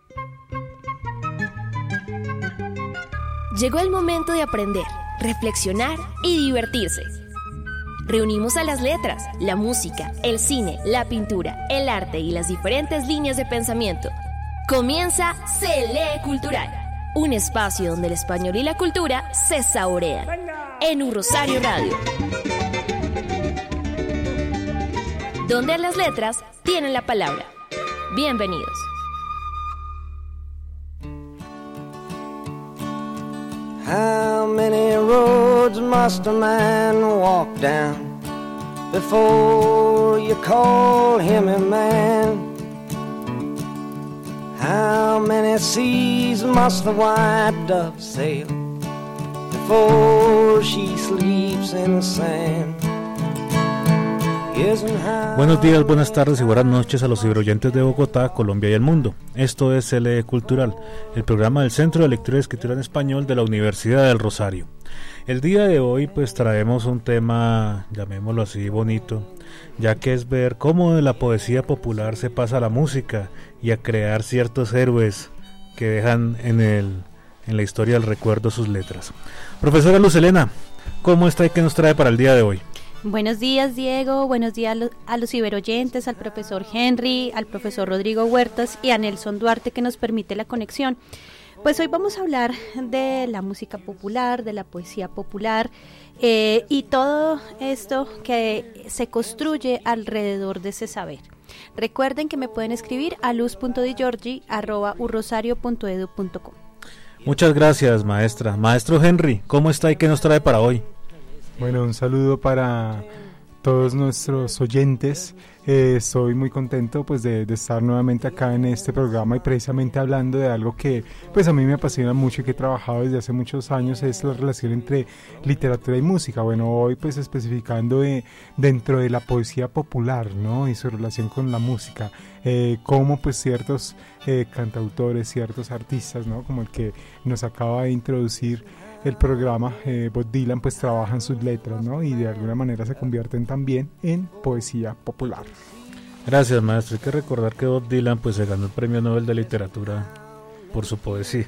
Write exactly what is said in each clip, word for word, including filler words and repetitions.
Llegó el momento de aprender, reflexionar y divertirse. Reunimos a las letras, la música, el cine, la pintura, el arte y las diferentes líneas de pensamiento. Comienza Se Lee Cultural, un espacio donde el español y la cultura se saborean. En Un Rosario Radio, donde las letras tienen la palabra. Bienvenidos. How many roads must a man walk down before you call him a man? How many seas must the white dove sail before she sleeps in the sand? Buenos días, buenas tardes y buenas noches a los ciberoyentes de Bogotá, Colombia y el mundo. Esto es Se Lee Cultural, el programa del Centro de Lectura y Escritura en Español de la Universidad del Rosario. El día de hoy pues traemos un tema, llamémoslo así, bonito, ya que es ver cómo de la poesía popular se pasa a la música y a crear ciertos héroes que dejan en, el, en la historia del recuerdo sus letras. Profesora Luz Helena, ¿cómo está y qué nos trae para el día de hoy? Buenos días, Diego, buenos días a los, a los ciberoyentes, al profesor Henry, al profesor Rodrigo Huertas y a Nelson Duarte, que nos permite la conexión. Pues hoy vamos a hablar de la música popular, de la poesía popular eh, y todo esto que se construye alrededor de ese saber. Recuerden que me pueden escribir a luz punto di giorgi arroba un rosario punto edu punto com. Muchas gracias, maestra. Maestro Henry, ¿cómo está y qué nos trae para hoy? Bueno, un saludo para todos nuestros oyentes. Eh, estoy muy contento pues de, de estar nuevamente acá en este programa y precisamente hablando de algo que pues a mí me apasiona mucho y que he trabajado desde hace muchos años, es la relación entre literatura y música. Bueno, hoy pues especificando de, dentro de la poesía popular, ¿no? Y su relación con la música, eh, cómo pues ciertos eh, cantautores, ciertos artistas, ¿no? Como el que nos acaba de introducir el programa, eh, Bob Dylan, pues trabajan sus letras, ¿no? Y de alguna manera se convierten también en poesía popular. Gracias, maestro. Hay que recordar que Bob Dylan pues se ganó el Premio Nobel de Literatura por su poesía.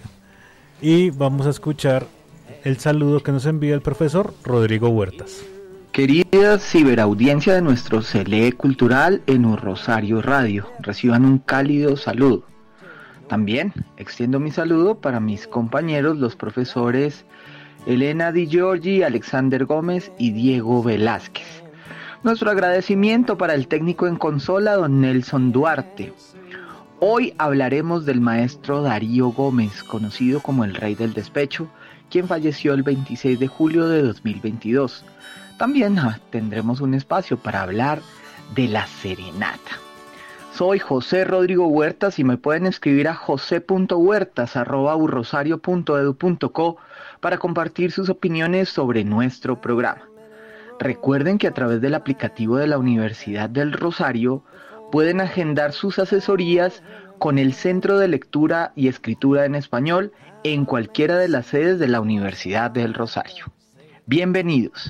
Y vamos a escuchar el saludo que nos envía el profesor Rodrigo Huertas. Querida ciberaudiencia de nuestro Se Lee Cultural en Un Rosario Radio, reciban un cálido saludo. También extiendo mi saludo para mis compañeros, los profesores Elena Di Giorgi, Alexander Gómez y Diego Velázquez. Nuestro agradecimiento para el técnico en consola, don Nelson Duarte. Hoy hablaremos del maestro Darío Gómez, conocido como el Rey del Despecho, quien falleció el veintiséis de julio de dos mil veintidós. También ah, tendremos un espacio para hablar de la serenata. Soy José Rodrigo Huertas y me pueden escribir a jose punto huertas arroba un rosario punto edu punto co para compartir sus opiniones sobre nuestro programa. Recuerden que a través del aplicativo de la Universidad del Rosario pueden agendar sus asesorías con el Centro de Lectura y Escritura en Español en cualquiera de las sedes de la Universidad del Rosario. Bienvenidos.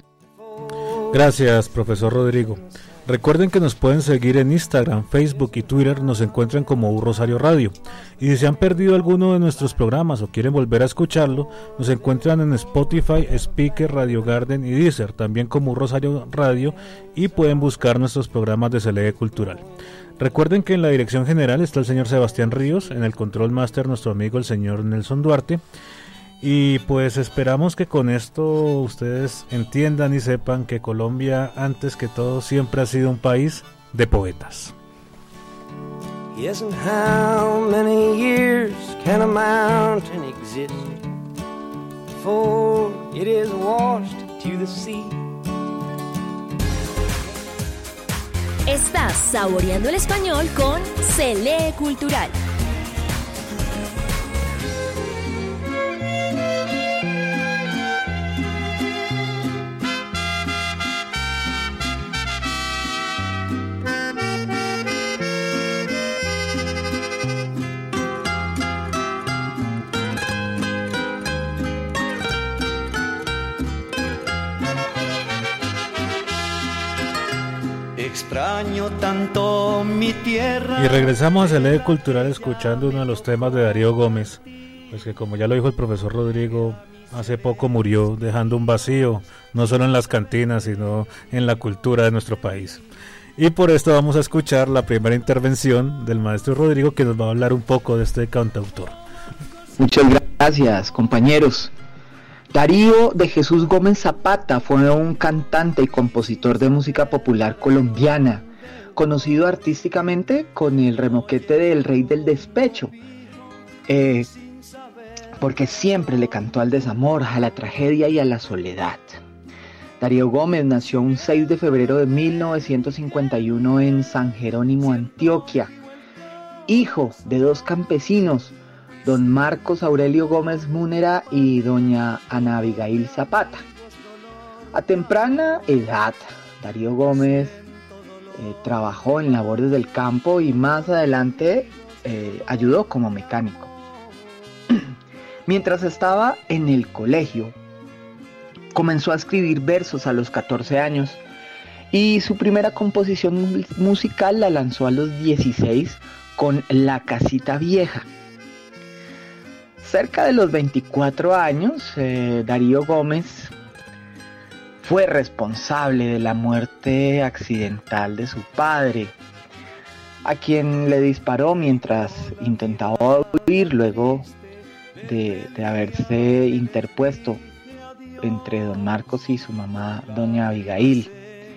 Gracias, profesor Rodrigo. Recuerden que nos pueden seguir en Instagram, Facebook y Twitter, nos encuentran como Un Rosario Radio. Y si se han perdido alguno de nuestros programas o quieren volver a escucharlo, nos encuentran en Spotify, Speaker, Radio Garden y Deezer, también como Un Rosario Radio, y pueden buscar nuestros programas de Se Lee Cultural. Recuerden que en la dirección general está el señor Sebastián Ríos, en el control master nuestro amigo el señor Nelson Duarte. Y pues esperamos que con esto ustedes entiendan y sepan que Colombia, antes que todo, siempre ha sido un país de poetas. Yes, and how many years can a mountain exist before it is washed to the sea? Estás saboreando el español con Se Lee Cultural. extraño tanto mi tierra. Y regresamos a Select Cultural escuchando uno de los temas de Darío Gómez, pues que como ya lo dijo el profesor Rodrigo, hace poco murió dejando un vacío, no solo en las cantinas, sino en la cultura de nuestro país. Y por esto vamos a escuchar la primera intervención del maestro Rodrigo, que nos va a hablar un poco de este cantautor. Muchas gracias, compañeros. Darío de Jesús Gómez Zapata fue un cantante y compositor de música popular colombiana, conocido artísticamente con el remoquete de El Rey del Despecho, eh, porque siempre le cantó al desamor, a la tragedia y a la soledad. Darío Gómez nació un seis de febrero de mil novecientos cincuenta y uno en San Jerónimo, Antioquia, hijo de dos campesinos, don Marcos Aurelio Gómez Múnera y doña Ana Abigail Zapata. A temprana edad, Darío Gómez eh, trabajó en labores del campo y más adelante eh, ayudó como mecánico. Mientras estaba en el colegio, comenzó a escribir versos a los catorce años y su primera composición musical la lanzó a los dieciséis con La Casita Vieja. Cerca de los veinticuatro años, eh, Darío Gómez fue responsable de la muerte accidental de su padre, a quien le disparó mientras intentaba huir luego de, de haberse interpuesto entre don Marcos y su mamá, doña Abigail.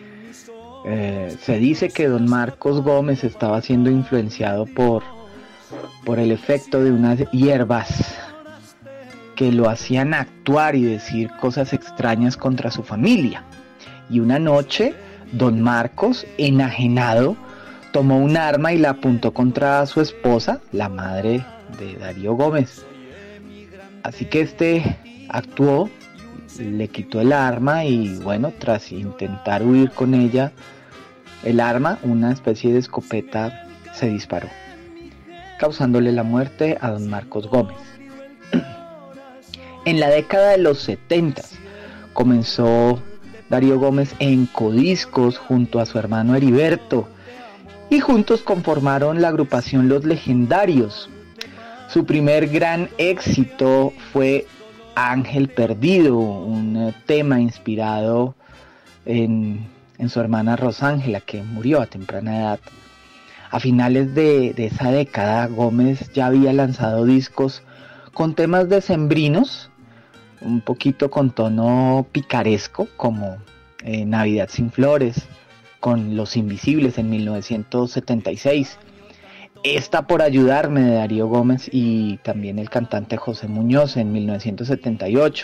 Eh, se dice que don Marcos Gómez estaba siendo influenciado por, por el efecto de unas hierbas que lo hacían actuar y decir cosas extrañas contra su familia. Y una noche, don Marcos, enajenado, tomó un arma y la apuntó contra su esposa, la madre de Darío Gómez. Así que este actuó, le quitó el arma y bueno, tras intentar huir con ella, el arma, una especie de escopeta, se disparó, causándole la muerte a don Marcos Gómez. En la década de los setenta comenzó Darío Gómez en Codiscos junto a su hermano Heriberto y juntos conformaron la agrupación Los Legendarios. Su primer gran éxito fue Ángel Perdido, un tema inspirado en, en su hermana Rosángela, que murió a temprana edad. A finales de, de esa década, Gómez ya había lanzado discos con temas decembrinos, un poquito con tono picaresco, como eh, Navidad sin Flores, con Los Invisibles en mil novecientos setenta y seis, Esta por ayudarme de Darío Gómez y también el cantante José Muñoz en mil novecientos setenta y ocho.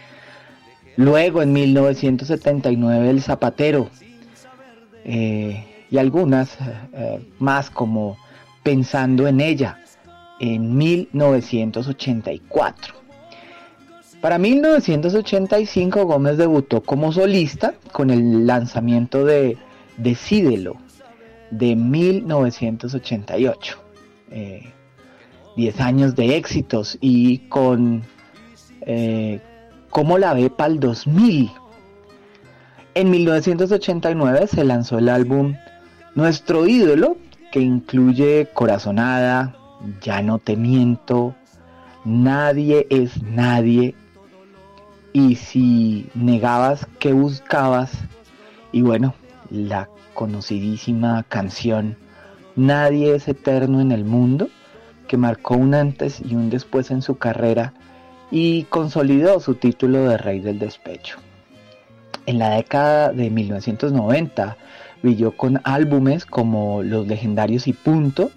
Luego en mil novecientos setenta y nueve El Zapatero, eh, y algunas eh, más como Pensando en Ella en mil novecientos ochenta y cuatro. Para mil novecientos ochenta y cinco Gómez debutó como solista con el lanzamiento de Decídelo de mil novecientos ochenta y ocho. Eh, diez años de éxitos y con eh, Cómo la ve pa'l dos mil. En mil novecientos ochenta y nueve se lanzó el álbum Nuestro Ídolo, que incluye Corazonada, Ya no te miento, Nadie es nadie, y Si negabas, ¿qué buscabas? Y bueno, la conocidísima canción Nadie es eterno en el mundo, que marcó un antes y un después en su carrera y consolidó su título de Rey del Despecho. En la década de mil novecientos noventa brilló con álbumes como Los Legendarios y Punto,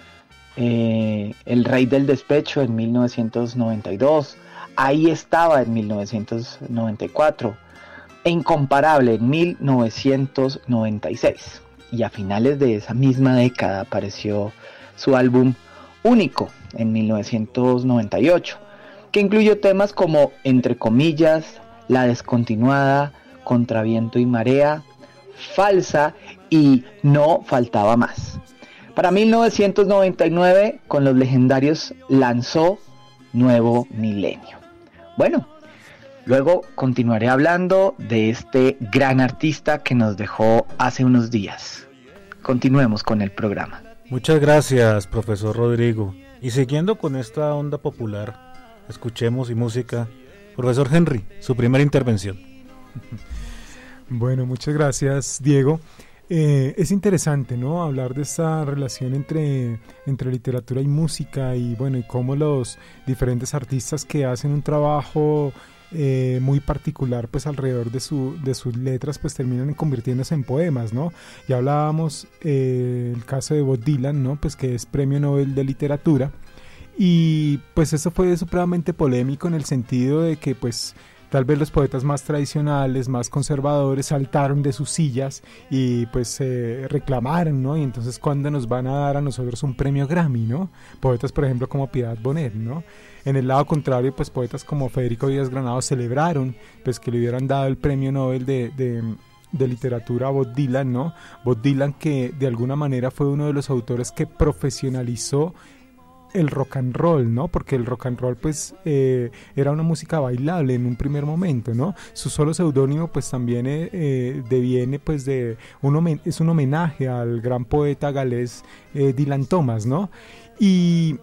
eh, El Rey del Despecho en mil novecientos noventa y dos, Ahí Estaba en mil novecientos noventa y cuatro, e Incomparable en mil novecientos noventa y seis. Y a finales de esa misma década apareció su álbum Único en mil novecientos noventa y ocho, que incluyó temas como Entre Comillas, La Descontinuada, Contra Viento y Marea, Falsa y No Faltaba Más. Para mil novecientos noventa y nueve, con Los Legendarios lanzó Nuevo Milenio. Bueno, luego continuaré hablando de este gran artista que nos dejó hace unos días. Continuemos con el programa. Muchas gracias, profesor Rodrigo. Y siguiendo con esta onda popular, escuchemos y música. Profesor Henry, su primera intervención. Bueno, muchas gracias, Diego. Eh, es interesante, ¿no?, hablar de esta relación entre, entre literatura y música y, bueno, y cómo los diferentes artistas que hacen un trabajo eh, muy particular, pues, alrededor de, su, de sus letras, pues, terminan convirtiéndose en poemas, ¿no? Ya hablábamos eh, el caso de Bob Dylan, ¿no?, pues, que es Premio Nobel de Literatura, y, pues, eso fue supremamente polémico en el sentido de que, pues, tal vez los poetas más tradicionales, más conservadores, saltaron de sus sillas y pues eh, reclamaron, ¿no? Y entonces, ¿cuándo nos van a dar a nosotros un premio Grammy, ¿no? Poetas, por ejemplo, como Piedad Bonet, ¿no? En el lado contrario, pues poetas como Federico Díaz Granados celebraron pues que le hubieran dado el premio Nobel de, de, de literatura a Bob Dylan, ¿no? Bob Dylan, que de alguna manera fue uno de los autores que profesionalizó el rock and roll, ¿no? Porque el rock and roll, pues, eh, era una música bailable en un primer momento, ¿no? Su solo seudónimo, pues, también eh, eh, deviene, pues, de un homen- es un homenaje al gran poeta galés eh, Dylan Thomas, ¿no? Y,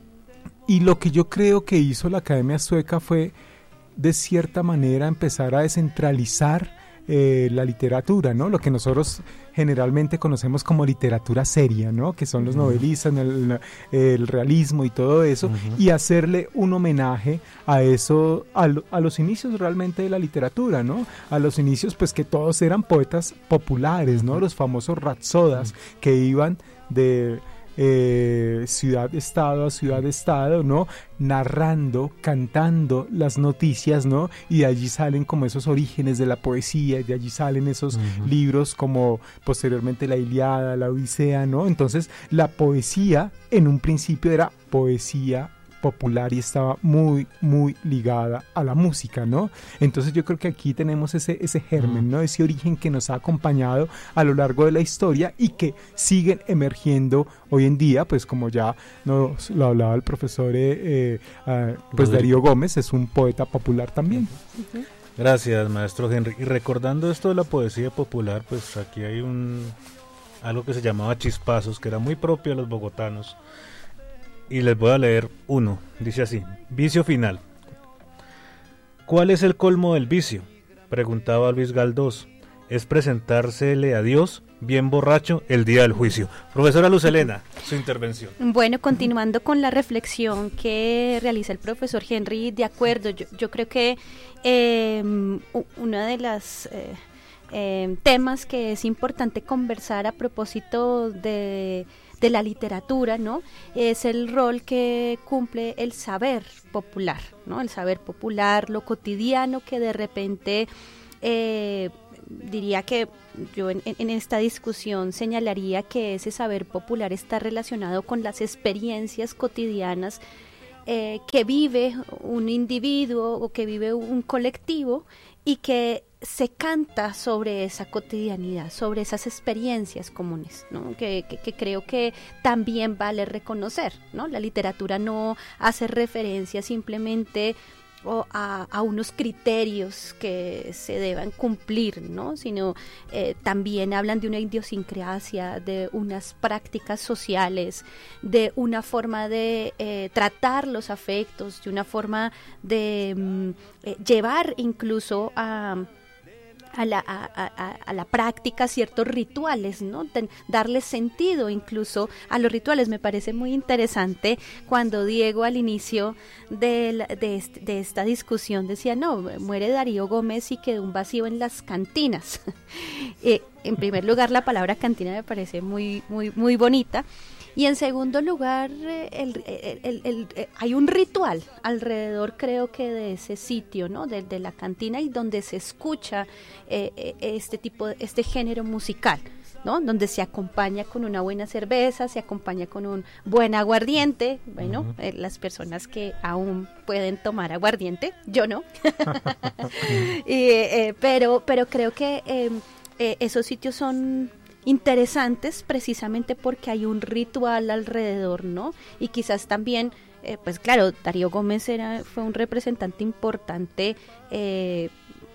y lo que yo creo que hizo la Academia Sueca fue, de cierta manera, empezar a descentralizar Eh, la literatura, ¿no? Lo que nosotros generalmente conocemos como literatura seria, ¿no? Que son los uh-huh. novelistas, el, el realismo y todo eso, uh-huh. y hacerle un homenaje a eso, a, lo, a los inicios realmente de la literatura, ¿no? A los inicios, pues, que todos eran poetas populares, ¿no? Los famosos rapsodas uh-huh. que iban de Eh, ciudad-estado a ciudad-estado, ¿no? Narrando, cantando las noticias, ¿no? Y de allí salen como esos orígenes de la poesía, de allí salen esos uh-huh. libros como posteriormente la Ilíada, la Odisea, ¿no? Entonces, la poesía en un principio era poesía popular y estaba muy, muy ligada a la música, ¿no? Entonces yo creo que aquí tenemos ese, ese germen, ¿no? Ese origen que nos ha acompañado a lo largo de la historia y que siguen emergiendo hoy en día, pues como ya nos lo hablaba el profesor, eh, eh, pues Darío Gómez es un poeta popular también. Uh-huh. Gracias, maestro Henry. Y recordando esto de la poesía popular, pues aquí hay un algo que se llamaba chispazos, que era muy propio de los bogotanos. Y les voy a leer uno, dice así: vicio final. ¿Cuál es el colmo del vicio?, preguntaba Luis Galdós. Es presentársele a Dios bien borracho el día del juicio. Profesora Luz Helena, su intervención. Bueno, continuando con la reflexión que realiza el profesor Henry, de acuerdo, yo, yo creo que eh, una de las eh, eh, temas que es importante conversar a propósito de de la literatura, ¿no?, es el rol que cumple el saber popular, ¿no? El saber popular, lo cotidiano que de repente, eh, diría que yo en, en esta discusión señalaría que ese saber popular está relacionado con las experiencias cotidianas eh, que vive un individuo o que vive un colectivo y que se canta sobre esa cotidianidad, sobre esas experiencias comunes, ¿no? Que, que, que creo que también vale reconocer, ¿no? La literatura no hace referencia simplemente o a, a unos criterios que se deban cumplir, ¿no? Sino eh, también hablan de una idiosincrasia, de unas prácticas sociales, de una forma de eh, tratar los afectos, de una forma de mm, eh, llevar incluso a A la, a, a, a la práctica ciertos rituales, ¿no? Ten, darle sentido incluso a los rituales. Me parece muy interesante cuando Diego al inicio de, la, de, este, de esta discusión decía, no, muere Darío Gómez y quedó un vacío en las cantinas. eh, en primer lugar, la palabra cantina me parece muy, muy, muy bonita. Y en segundo lugar, el, el, el, el, el, hay un ritual alrededor, creo que de ese sitio, ¿no? De, de la cantina, y donde se escucha eh, este tipo, este género musical, ¿no? Donde se acompaña con una buena cerveza, se acompaña con un buen aguardiente, bueno, uh-huh. eh, las personas que aún pueden tomar aguardiente, yo no, y, eh, pero, pero creo que eh, eh, esos sitios son interesantes precisamente porque hay un ritual alrededor, ¿no? Y quizás también, eh, pues claro, Darío Gómez era, fue un representante importante eh,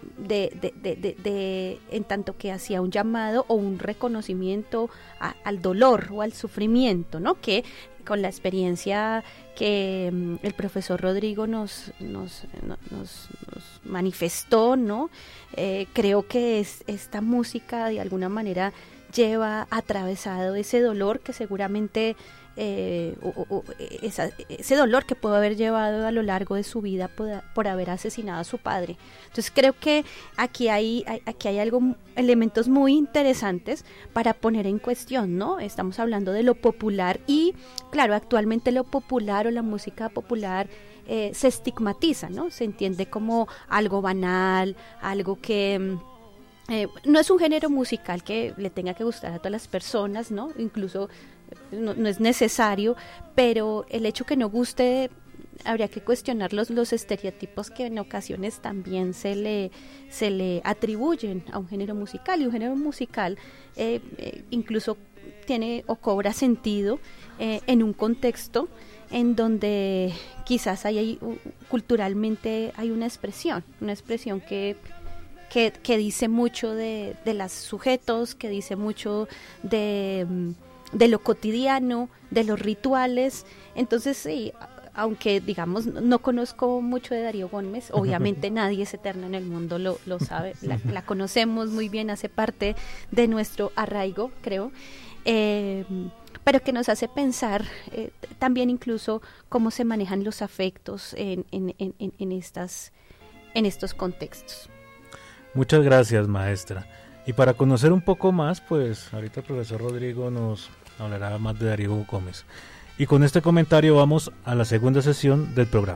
de, de, de, de, de en tanto que hacía un llamado o un reconocimiento a, al dolor o al sufrimiento, ¿no? Que con la experiencia que um, el profesor Rodrigo nos, nos, nos, nos, nos manifestó, ¿no? Eh, creo que es, esta música de alguna manera lleva atravesado ese dolor que seguramente eh, o, o, esa, ese dolor que pudo haber llevado a lo largo de su vida por, por haber asesinado a su padre. Entonces creo que aquí hay, hay aquí hay algo, elementos muy interesantes para poner en cuestión, ¿no? Estamos hablando de lo popular y claro, actualmente lo popular o la música popular eh, se estigmatiza, ¿no? Se entiende como algo banal, algo que Eh, no es un género musical que le tenga que gustar a todas las personas, ¿no? Incluso no, no es necesario, pero el hecho que no guste, habría que cuestionar los, los estereotipos que en ocasiones también se le, se le atribuyen a un género musical, y un género musical eh, eh, incluso tiene o cobra sentido eh, en un contexto en donde quizás hay, hay culturalmente hay una expresión, una expresión que Que, que dice mucho de, de los sujetos, que dice mucho de, de lo cotidiano, de los rituales. Entonces, sí, aunque digamos no conozco mucho de Darío Gómez, obviamente nadie es eterno en el mundo, lo, lo sabe, la, la conocemos muy bien, hace parte de nuestro arraigo, creo, eh, pero que nos hace pensar eh, también incluso cómo se manejan los afectos en, en, en, en, estas, en estos contextos. Muchas gracias, maestra. Y para conocer un poco más, pues ahorita el profesor Rodrigo nos hablará más de Darío Gómez. Y con este comentario vamos a la segunda sesión del programa.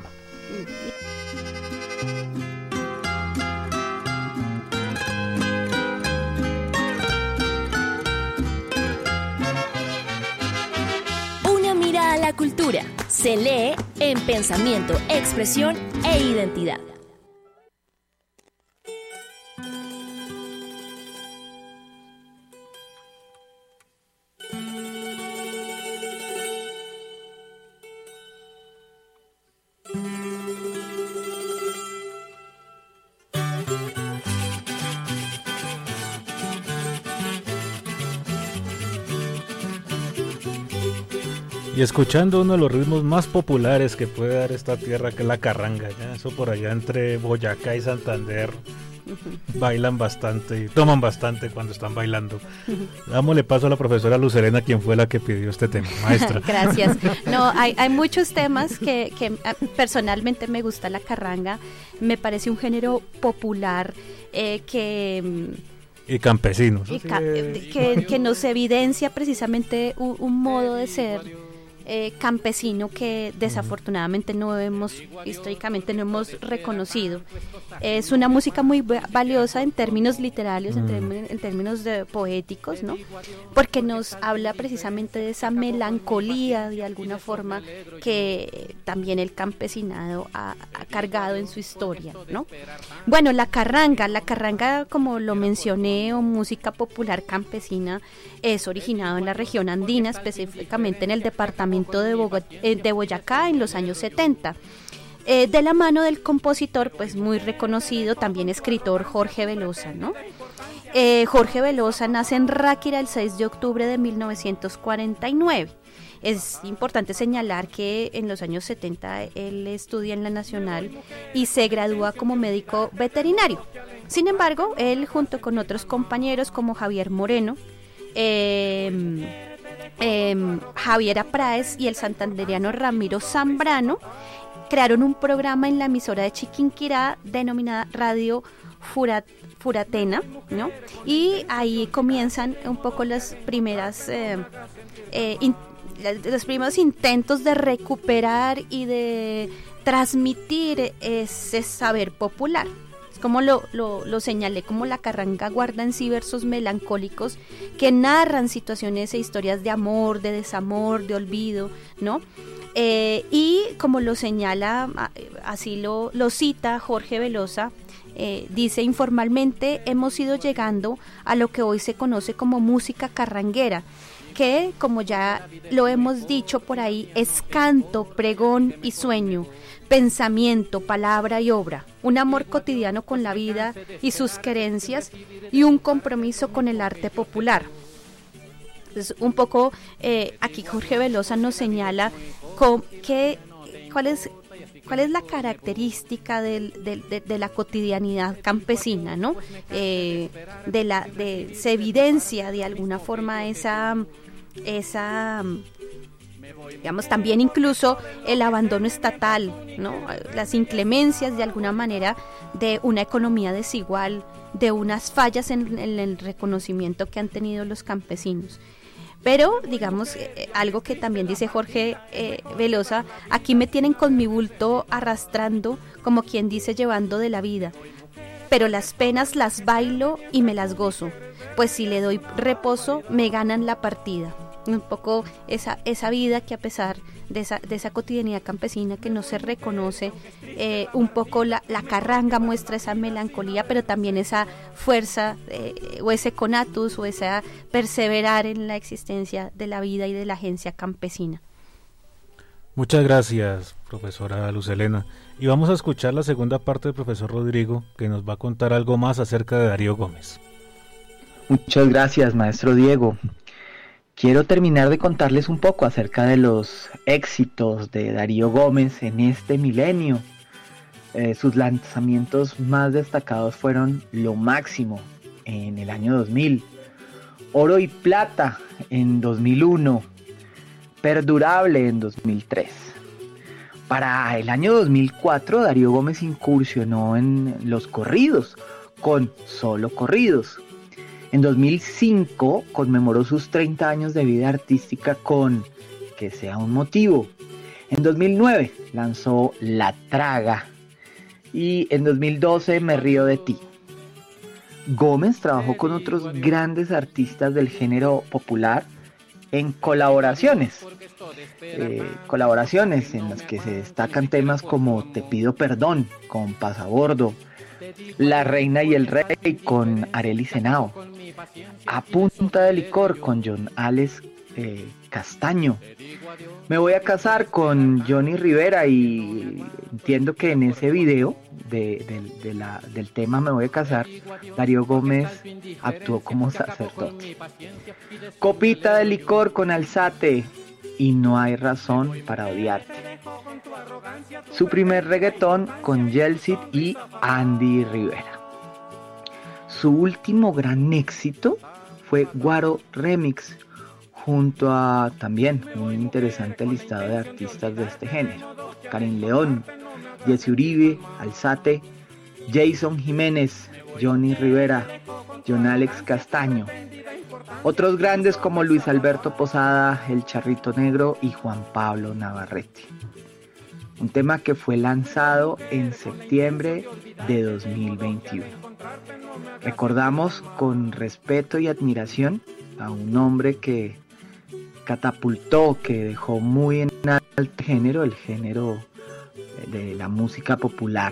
Una mirada a la cultura. Se lee en Pensamiento, Expresión e Identidad. Y escuchando uno de los ritmos más populares que puede dar esta tierra, que es la carranga, ¿ya? Eso por allá entre Boyacá y Santander uh-huh. bailan bastante y toman bastante cuando están bailando. Uh-huh. Dámosle paso a la profesora Lucerena, quien fue la que pidió este tema, maestra. Gracias. No, hay, hay muchos temas que, que personalmente me gusta la carranga, me parece un género popular eh, que... Y campesinos. Y ca- que, que nos evidencia precisamente un, un modo de ser eh, campesino que desafortunadamente no hemos, históricamente no hemos reconocido. Es una música muy valiosa en términos literarios, mm. en, términos, en términos de poéticos, ¿no? Porque nos habla precisamente de esa melancolía de alguna forma que también el campesinado ha, ha cargado en su historia, ¿no? Bueno, la carranga, la carranga, como lo mencioné, o música popular campesina, es originado en la región andina, específicamente en el departamento de, Bogo- de Boyacá en los años setenta. Eh, de la mano del compositor, pues muy reconocido, también escritor, Jorge Velosa, ¿no? Eh, Jorge Velosa nace en Ráquira el seis de octubre de mil novecientos cuarenta y nueve. Es importante señalar que en los años setenta él estudia en la Nacional y se gradúa como médico veterinario. Sin embargo, él junto con otros compañeros como Javier Moreno, eh, eh, Javier Apráez y el santandereano Ramiro Zambrano, crearon un programa en la emisora de Chiquinquirá denominada Radio Furat, Furatena, ¿no? Y ahí comienzan un poco las primeras eh, eh, in, los primeros intentos de recuperar y de transmitir ese saber popular. Es como lo, lo, lo señalé, como la carranga guarda en sí versos melancólicos que narran situaciones e historias de amor, de desamor, de olvido, ¿no? Eh, y como lo señala, así lo, lo cita Jorge Velosa, eh, dice: informalmente hemos ido llegando a lo que hoy se conoce como música carranguera, que, como ya lo hemos dicho por ahí, es canto, pregón y sueño, pensamiento, palabra y obra, un amor cotidiano con la vida y sus querencias y un compromiso con el arte popular. Entonces, un poco eh, aquí Jorge Velosa nos señala con que, cuál es cuál es la característica del, del, de, de la cotidianidad campesina, ¿no? Eh, de la, de, se evidencia de alguna forma esa, esa, digamos, también incluso el abandono estatal, ¿no? Las inclemencias de alguna manera de una economía desigual, de unas fallas en, en el reconocimiento que han tenido los campesinos. Pero, digamos, eh, algo que también dice Jorge eh, Velosa, aquí me tienen con mi bulto arrastrando, como quien dice, llevando de la vida. Pero las penas las bailo y me las gozo, pues si le doy reposo, me ganan la partida. Un poco esa, esa vida que a pesar de esa, de esa cotidianidad campesina que no se reconoce, eh, un poco la, la carranga muestra esa melancolía, pero también esa fuerza eh, o ese conatus o esa perseverar en la existencia de la vida y de la agencia campesina. Muchas gracias, profesora Luz Helena. Y vamos a escuchar la segunda parte del profesor Rodrigo, que nos va a contar algo más acerca de Darío Gómez. Muchas gracias, maestro Diego. Quiero terminar de contarles un poco acerca de los éxitos de Darío Gómez en este milenio. Eh, sus lanzamientos más destacados fueron Lo Máximo en el año dos mil, Oro y Plata en dos mil uno, Perdurable en dos mil tres. Para el año dos mil cuatro, Darío Gómez incursionó en los corridos con Solo Corridos. En dos mil cinco conmemoró sus treinta años de vida artística con Que Sea un Motivo. En dos mil nueve lanzó La Traga y en dos mil doce Me Río de Ti. Gómez trabajó con otros grandes artistas del género popular en colaboraciones, eh, colaboraciones en las que se destacan temas como Te Pido Perdón con Pasabordo, La Reina y el Rey con Arely Senao, A Punta de Licor con John Alex eh, Castaño, Me Voy a Casar con Johnny Rivera, y entiendo que en ese video de, de, de la, del tema Me Voy a Casar, Darío Gómez actuó como sacerdote. Copita de Licor con Alzate y No Hay Razón para Odiarte. Su primer reggaetón con Yeltsin y Andy Rivera. Su último gran éxito fue Guaro Remix, junto a también un interesante listado de artistas de este género: Karin León, Jesse Uribe, Alzate, Jason Jiménez, Johnny Rivera, John Alex Castaño. Otros grandes como Luis Alberto Posada, El Charrito Negro y Juan Pablo Navarrete. Un tema que fue lanzado en septiembre de dos mil veintiuno. Recordamos con respeto y admiración a un hombre que catapultó, que dejó muy en alto género, el género de la música popular.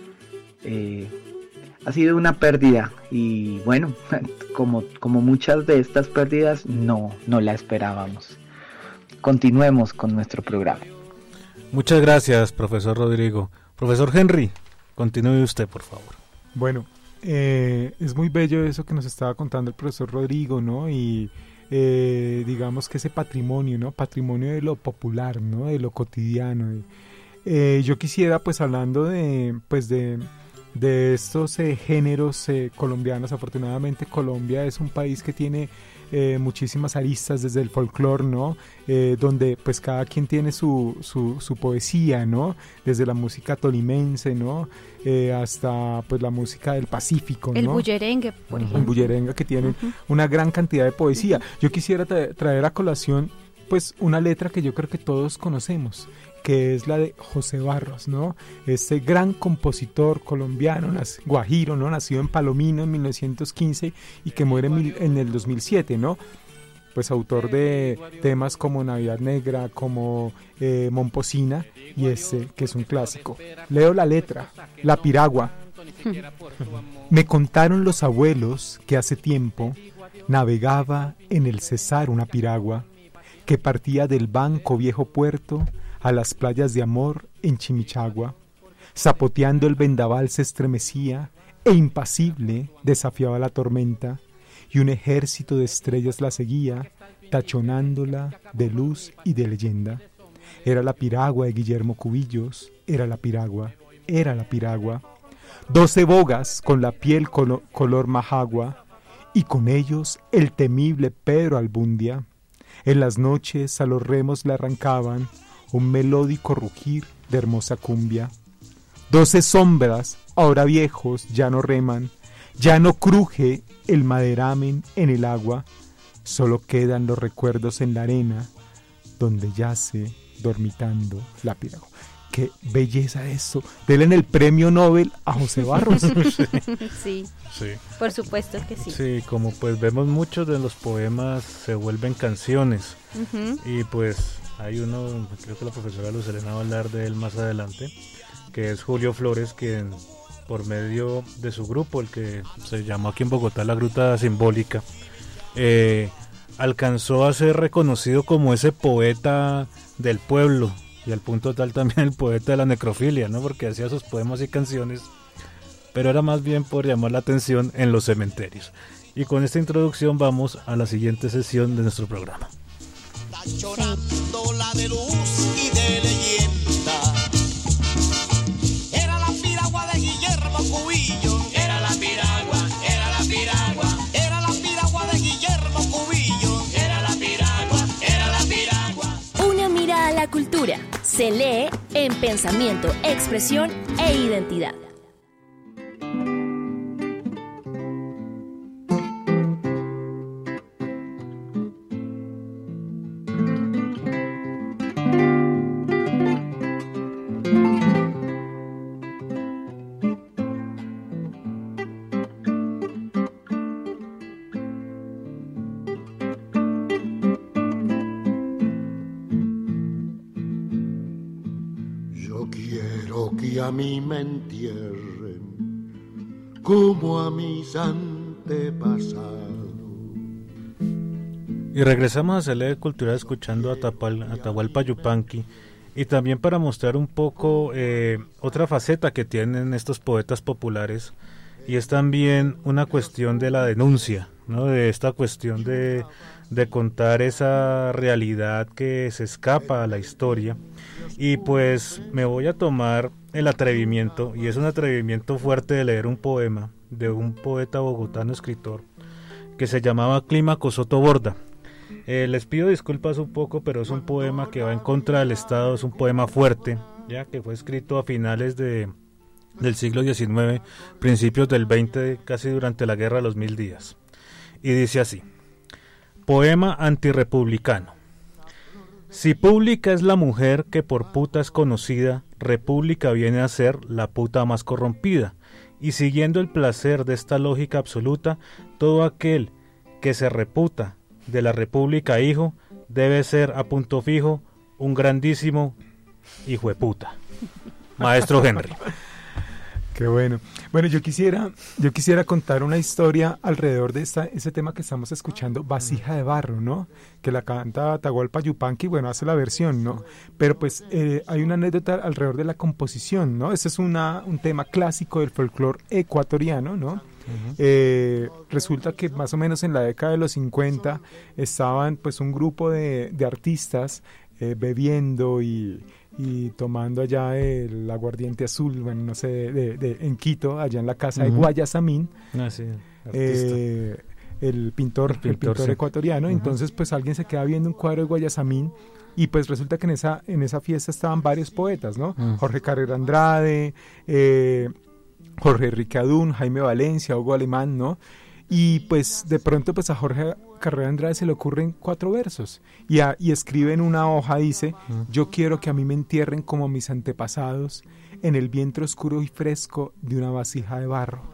Eh, ha sido una pérdida y bueno, como, como muchas de estas pérdidas no, no la esperábamos. Continuemos con nuestro programa. Muchas gracias, profesor Rodrigo. Profesor Henry, continúe usted, por favor. Bueno, eh, es muy bello eso que nos estaba contando el profesor Rodrigo, ¿no? Y eh, digamos que ese patrimonio, ¿no? Patrimonio de lo popular, ¿no? De lo cotidiano. Eh, yo quisiera, pues, hablando de, pues, de, de estos eh, géneros eh, colombianos, afortunadamente Colombia es un país que tiene Eh, muchísimas aristas desde el folclore, ¿no? Eh, donde pues cada quien tiene su, su, su poesía, ¿no? Desde la música tolimense, ¿no? Eh, hasta pues la música del Pacífico, ¿no? El bullerengue, por ejemplo. El bullerengue, que tiene uh-huh. una gran cantidad de poesía. Uh-huh. Yo quisiera tra- traer a colación pues una letra que yo creo que todos conocemos, que es la de José Barros, ¿no? Este gran compositor colombiano, nac- guajiro, ¿no? Nacido en Palomino en mil novecientos quince y que muere en, mil- en el dos mil siete, ¿no? Pues autor de temas como Navidad Negra, como eh, Momposina, y este que es un clásico. Leo la letra: La piragua. Me contaron los abuelos que hace tiempo navegaba en el Cesar una piragua que partía del Banco Viejo Puerto a las playas de amor en Chimichagua. Zapoteando el vendaval se estremecía e impasible desafiaba la tormenta, y un ejército de estrellas la seguía, tachonándola de luz y de leyenda. Era la piragua de Guillermo Cubillos, era la piragua, era la piragua. Doce bogas con la piel colo- color majagua, y con ellos el temible Pedro Albundia. En las noches a los remos le arrancaban un melódico rugir de hermosa cumbia. Doce sombras, ahora viejos, ya no reman, ya no cruje el maderamen en el agua, solo quedan los recuerdos en la arena, donde yace dormitando la piragua. ¡Qué belleza eso! Denle el premio Nobel a José Barros. Sí, Sí. por supuesto que sí. Sí, como pues vemos muchos de los poemas se vuelven canciones. Ujú. Y pues hay uno, creo que la profesora Luz Helena va a hablar de él más adelante, que es Julio Flores, quien por medio de su grupo, el que se llamó aquí en Bogotá La Gruta Simbólica, eh, alcanzó a ser reconocido como ese poeta del pueblo, y al punto tal también el poeta de la necrofilia, ¿no? Porque hacía sus poemas y canciones, pero era más bien por llamar la atención en los cementerios. Y con esta introducción vamos a la siguiente sesión de nuestro programa. Tachonando la de luz y de leyenda. Era la piragua de Guillermo Cubillo. Era la piragua, era la piragua. Era la piragua de Guillermo Cubillo. Era la piragua, era la piragua. Una mirada a la cultura. Se lee en pensamiento, expresión e identidad. A mí me entierren como a mis antepasados. Y regresamos a Celé Cultural escuchando a Tapal, Atahualpa Yupanqui, y también para mostrar un poco eh, otra faceta que tienen estos poetas populares, y es también una cuestión de la denuncia, ¿no? De esta cuestión de, de contar esa realidad que se escapa a la historia. Y pues me voy a tomar el atrevimiento, y es un atrevimiento fuerte, de leer un poema de un poeta bogotano escritor que se llamaba Clímaco Soto Borda. Eh, les pido disculpas un poco, pero es un poema que va en contra del Estado, es un poema fuerte, ya que fue escrito a finales de, del siglo diecinueve, principios del veinte, casi durante la Guerra de los Mil Días. Y dice así: poema antirrepublicano. Si pública es la mujer que por puta es conocida, república viene a ser la puta más corrompida, y siguiendo el placer de esta lógica absoluta, todo aquel que se reputa de la república hijo, debe ser a punto fijo un grandísimo hijo de puta. Maestro Henry. Qué bueno. Bueno, yo quisiera, yo quisiera contar una historia alrededor de esta, ese tema que estamos escuchando, Vasija de Barro, ¿no? Que la canta Atahualpa Yupanqui, bueno, hace la versión, ¿no? Pero pues eh, hay una anécdota alrededor de la composición, ¿no? Ese es una, un tema clásico del folclore ecuatoriano, ¿no? Uh-huh. Eh, resulta que más o menos en la década de los cincuenta estaban pues un grupo de, de artistas eh, bebiendo y... y tomando allá el aguardiente azul, bueno, no sé, de, de, en Quito, allá en la casa uh-huh. de Guayasamín, ah, sí, eh, el pintor, el pintor, el pintor sí. ecuatoriano. Uh-huh. Entonces pues alguien se queda viendo un cuadro de Guayasamín, y pues resulta que en esa, en esa fiesta estaban varios poetas, ¿no? Uh-huh. Jorge Carrera Andrade, eh, Jorge Enrique Adún, Jaime Valencia, Hugo Alemán, ¿no? Y pues de pronto pues a Jorge Carrera Andrade se le ocurren cuatro versos y, a, y escribe en una hoja, dice: yo quiero que a mí me entierren como mis antepasados en el vientre oscuro y fresco de una vasija de barro.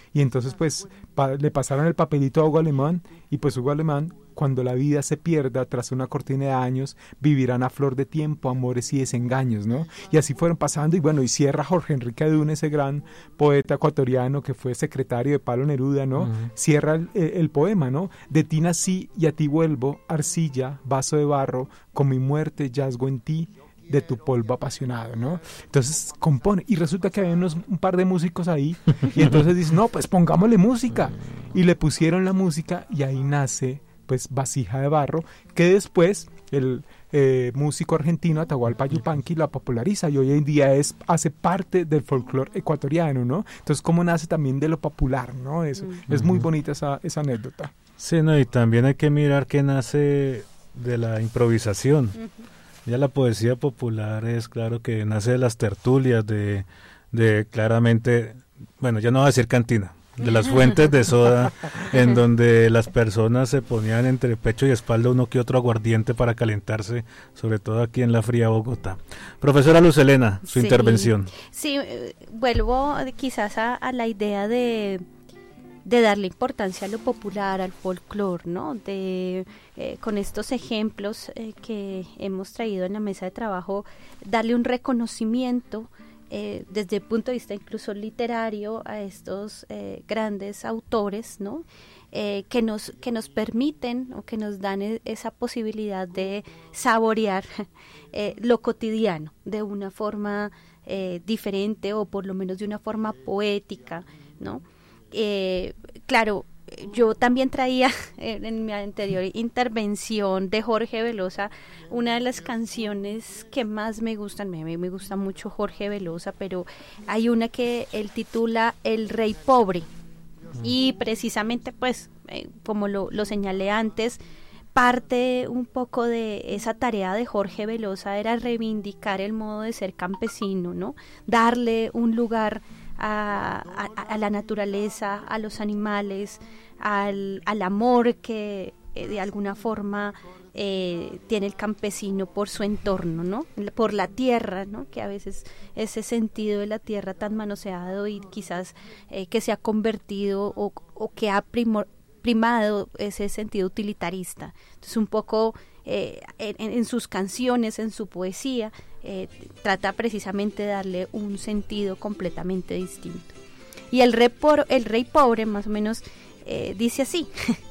Y entonces pues pa- le pasaron el papelito a Hugo Alemán, y pues Hugo Alemán, cuando la vida se pierda tras una cortina de años, vivirán a flor de tiempo amores y desengaños, ¿no? Y así fueron pasando, y bueno, y cierra Jorge Enrique Adún, ese gran poeta ecuatoriano que fue secretario de Pablo Neruda, ¿no? Uh-huh. Cierra el, el, el poema, ¿no? De ti nací y a ti vuelvo, arcilla, vaso de barro, con mi muerte yazgo en ti, de tu polvo apasionado, ¿no? Entonces compone, y resulta que había unos, un par de músicos ahí, y entonces dice, no, pues pongámosle música, y le pusieron la música, y ahí nace pues Vasija de Barro, que después el eh, músico argentino Atahualpa Yupanqui la populariza, y hoy en día es hace parte del folclore ecuatoriano, ¿no? Entonces, cómo nace también de lo popular, ¿no? Eso, uh-huh. Es muy bonita esa, esa anécdota. Sí, no, y también hay que mirar que nace de la improvisación. Uh-huh. Ya la poesía popular es claro que nace de las tertulias, de, de claramente, bueno, ya no voy a decir cantina, de las fuentes de soda, en donde las personas se ponían entre pecho y espalda uno que otro aguardiente para calentarse, sobre todo aquí en la fría Bogotá. Profesora Luz Helena, su sí, intervención. Sí, eh, vuelvo quizás a, a la idea de, de darle importancia a lo popular, al folclore, ¿no? De, eh, con estos ejemplos eh, que hemos traído en la mesa de trabajo, darle un reconocimiento Eh, desde el punto de vista incluso literario a estos eh, grandes autores, ¿no? Eh, que nos que nos permiten o que nos dan e- esa posibilidad de saborear eh, lo cotidiano de una forma eh, diferente, o por lo menos de una forma poética, ¿no? Eh, claro, yo también traía en, en mi anterior intervención de Jorge Velosa una de las canciones que más me gustan. A mí me gusta mucho Jorge Velosa, pero hay una que él titula El Rey Pobre, y precisamente pues eh, como lo, lo señalé antes, parte un poco de esa tarea de Jorge Velosa era reivindicar el modo de ser campesino, ¿no? Darle un lugar A, a, a la naturaleza, a los animales, al, al amor que eh, de alguna forma eh, tiene el campesino por su entorno, ¿no? Por la tierra, ¿no? Que a veces ese sentido de la tierra tan manoseado y quizás eh, que se ha convertido o, o que ha primor, primado ese sentido utilitarista. Entonces un poco eh, en, en sus canciones, en su poesía, Eh, trata precisamente de darle un sentido completamente distinto. Y el rey, por, el rey pobre más o menos eh, dice así,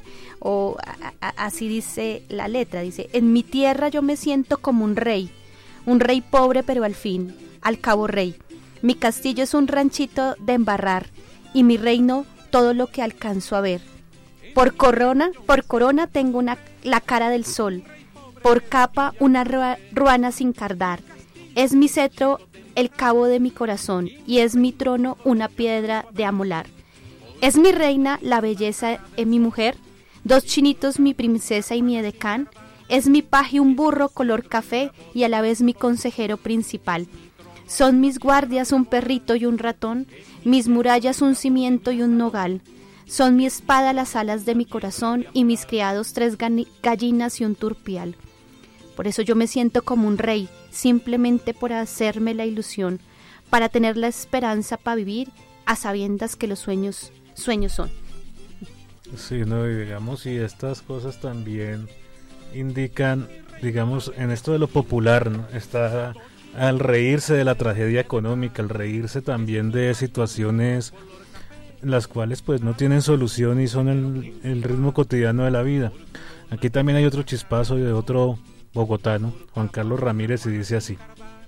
o a, a, así dice la letra, dice: en mi tierra yo me siento como un rey, un rey pobre pero al fin, al cabo rey. Mi castillo es un ranchito de embarrar, y mi reino todo lo que alcanzo a ver. Por corona, por corona tengo una, la cara del sol, por capa una ruana sin cardar. Es mi cetro el cabo de mi corazón, y es mi trono una piedra de amolar. Es mi reina la belleza en mi mujer, dos chinitos mi princesa y mi edecán. Es mi paje un burro color café, y a la vez mi consejero principal. Son mis guardias un perrito y un ratón, mis murallas un cimiento y un nogal. Son mi espada las alas de mi corazón, y mis criados tres gallinas y un turpial. Por eso yo me siento como un rey, simplemente por hacerme la ilusión, para tener la esperanza para vivir, a sabiendas que los sueños, sueños son. Sí, no, y digamos, y estas cosas también indican, digamos, en esto de lo popular, ¿no? Está al reírse de la tragedia económica, al reírse también de situaciones las cuales pues no tienen solución y son el, el ritmo cotidiano de la vida. Aquí también hay otro chispazo de otro bogotano, Juan Carlos Ramírez, y dice así: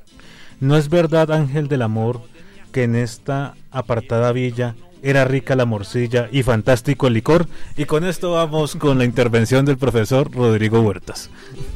no es verdad, ángel del amor, que en esta apartada villa era rica la morcilla y fantástico el licor. Y con esto vamos con la intervención del profesor Rodrigo Huertas.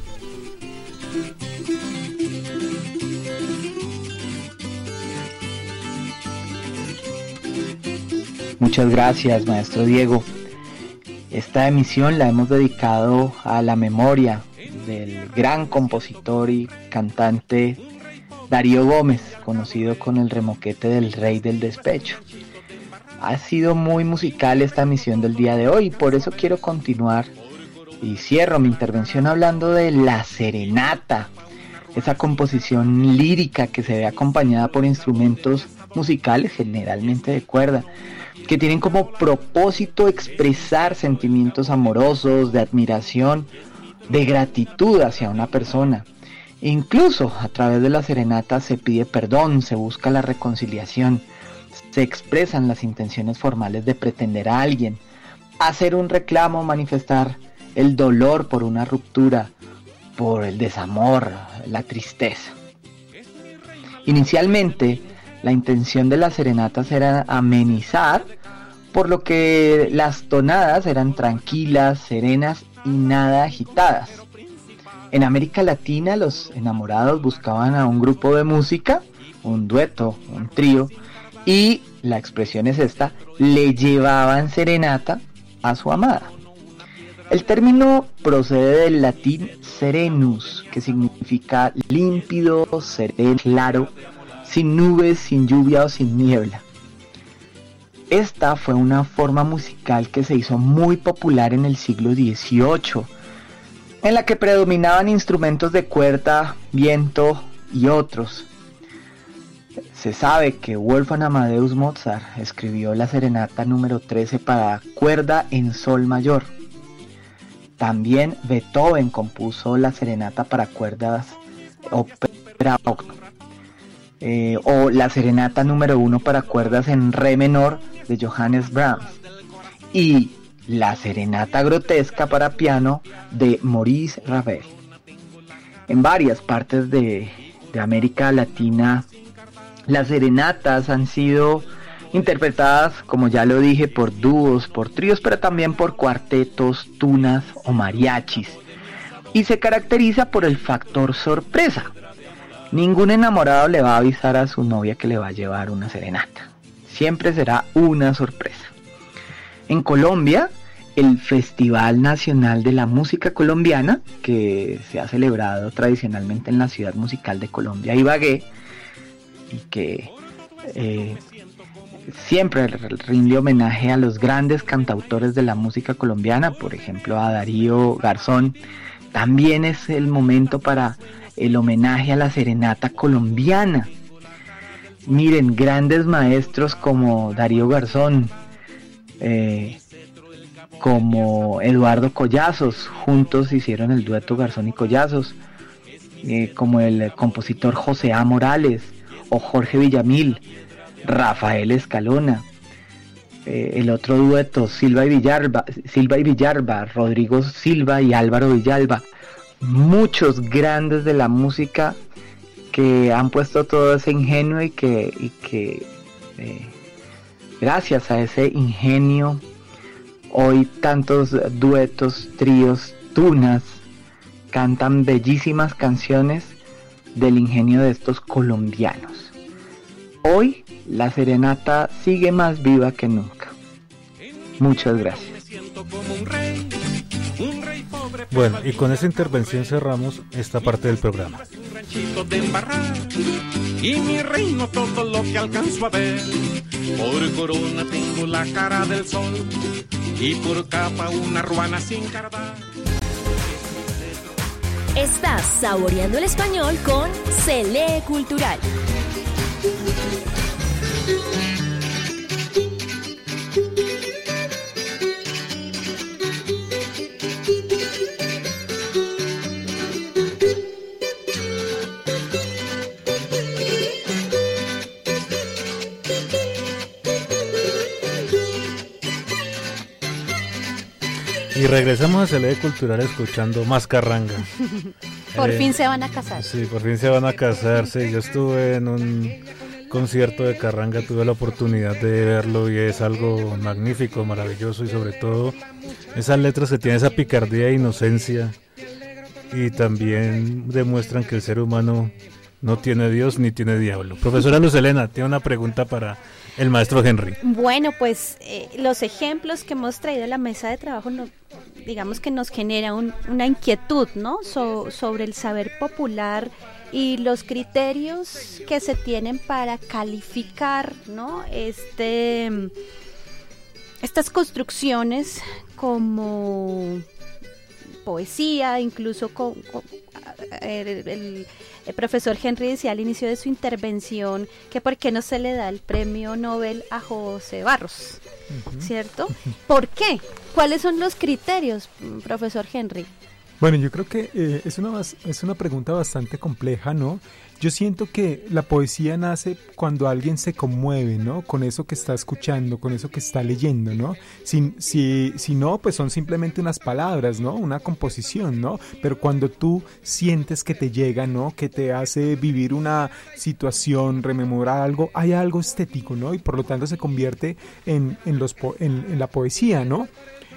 Muchas gracias, maestro Diego. Esta emisión la hemos dedicado a la memoria del gran compositor y cantante Darío Gómez, conocido con el remoquete del Rey del Despecho. Ha sido muy musical esta emisión del día de hoy, por eso quiero continuar y cierro mi intervención hablando de La Serenata, esa composición lírica que se ve acompañada por instrumentos musicales, generalmente de cuerda, que tienen como propósito expresar sentimientos amorosos, de admiración, de gratitud hacia una persona. Incluso a través de la serenata se pide perdón, se busca la reconciliación, se expresan las intenciones formales de pretender a alguien, hacer un reclamo, manifestar el dolor por una ruptura, por el desamor, la tristeza. Inicialmente, la intención de las serenatas era amenizar, por lo que las tonadas eran tranquilas, serenas y nada agitadas. En América Latina, los enamorados buscaban a un grupo de música, un dueto, un trío, y la expresión es esta, le llevaban serenata a su amada. El término procede del latín serenus, que significa límpido, sereno, claro, sin nubes, sin lluvia o sin niebla. Esta fue una forma musical que se hizo muy popular en el siglo dieciocho, en la que predominaban instrumentos de cuerda, viento y otros. Se sabe que Wolfgang Amadeus Mozart escribió la serenata número trece para cuerda en sol mayor. También Beethoven compuso la serenata para cuerdas ópera eh, o la serenata número uno para cuerdas en re menor de Johannes Brahms y la serenata grotesca para piano de Maurice Ravel. En varias partes de, de América Latina, las serenatas han sido interpretadas, como ya lo dije, por dúos, por tríos, pero también por cuartetos, tunas o mariachis. Y se caracteriza por el factor sorpresa. Ningún enamorado le va a avisar a su novia que le va a llevar una serenata. Siempre será una sorpresa. En Colombia, el Festival Nacional de la Música Colombiana, que se ha celebrado tradicionalmente en la ciudad musical de Colombia, Ibagué, y que eh, siempre rinde homenaje a los grandes cantautores de la música colombiana, por ejemplo a Darío Garzón. También es el momento para el homenaje a la serenata colombiana. Miren, grandes maestros como Darío Garzón, eh, como Eduardo Collazos, juntos hicieron el dueto Garzón y Collazos, eh, como el compositor José A. Morales o Jorge Villamil, Rafael Escalona, eh, el otro dueto Silva y Villalba, Silva y Villalba, Rodrigo Silva y Álvaro Villalba, muchos grandes de la música que han puesto todo ese ingenio y que, y que eh, gracias a ese ingenio hoy tantos duetos, tríos, tunas cantan bellísimas canciones del ingenio de estos colombianos. Hoy la serenata sigue más viva que nunca. Muchas gracias. Bueno, y con esa intervención cerramos esta parte del programa. Y mi reino todo lo que alcanzo a ver. Por corona tengo la cara del sol y por capa una ruana sin cardar. Estás saboreando el español con Se Lee Cultural. Y regresamos a Se Lee Cultural escuchando más carranga. Por eh, fin se van a casar. Sí, por fin se van a casarse. Yo estuve en un concierto de carranga, tuve la oportunidad de verlo y es algo magnífico, maravilloso y sobre todo esas letras que tienen esa picardía e inocencia y también demuestran que el ser humano no tiene Dios ni tiene diablo. Profesora Luz Helena, tiene una pregunta para el maestro Henry. Bueno, pues eh, los ejemplos que hemos traído a la mesa de trabajo, no, digamos que nos genera un, una inquietud, ¿no? So, sobre el saber popular y los criterios que se tienen para calificar, ¿no? Este, estas construcciones como poesía, incluso con, con el, el, el profesor Henry decía al inicio de su intervención que por qué no se le da el premio Nobel a José Barros, uh-huh. ¿cierto? ¿Por qué? ¿Cuáles son los criterios, profesor Henry? Bueno, yo creo que eh, es una es una pregunta bastante compleja, ¿no? Yo siento que la poesía nace cuando alguien se conmueve, ¿no? Con eso que está escuchando, con eso que está leyendo, ¿no? Si, si, si no, pues son simplemente unas palabras, ¿no? Una composición, ¿no? Pero cuando tú sientes que te llega, ¿no? Que te hace vivir una situación, rememorar algo, hay algo estético, ¿no? Y por lo tanto se convierte en, en, los po- en, en la poesía, ¿no?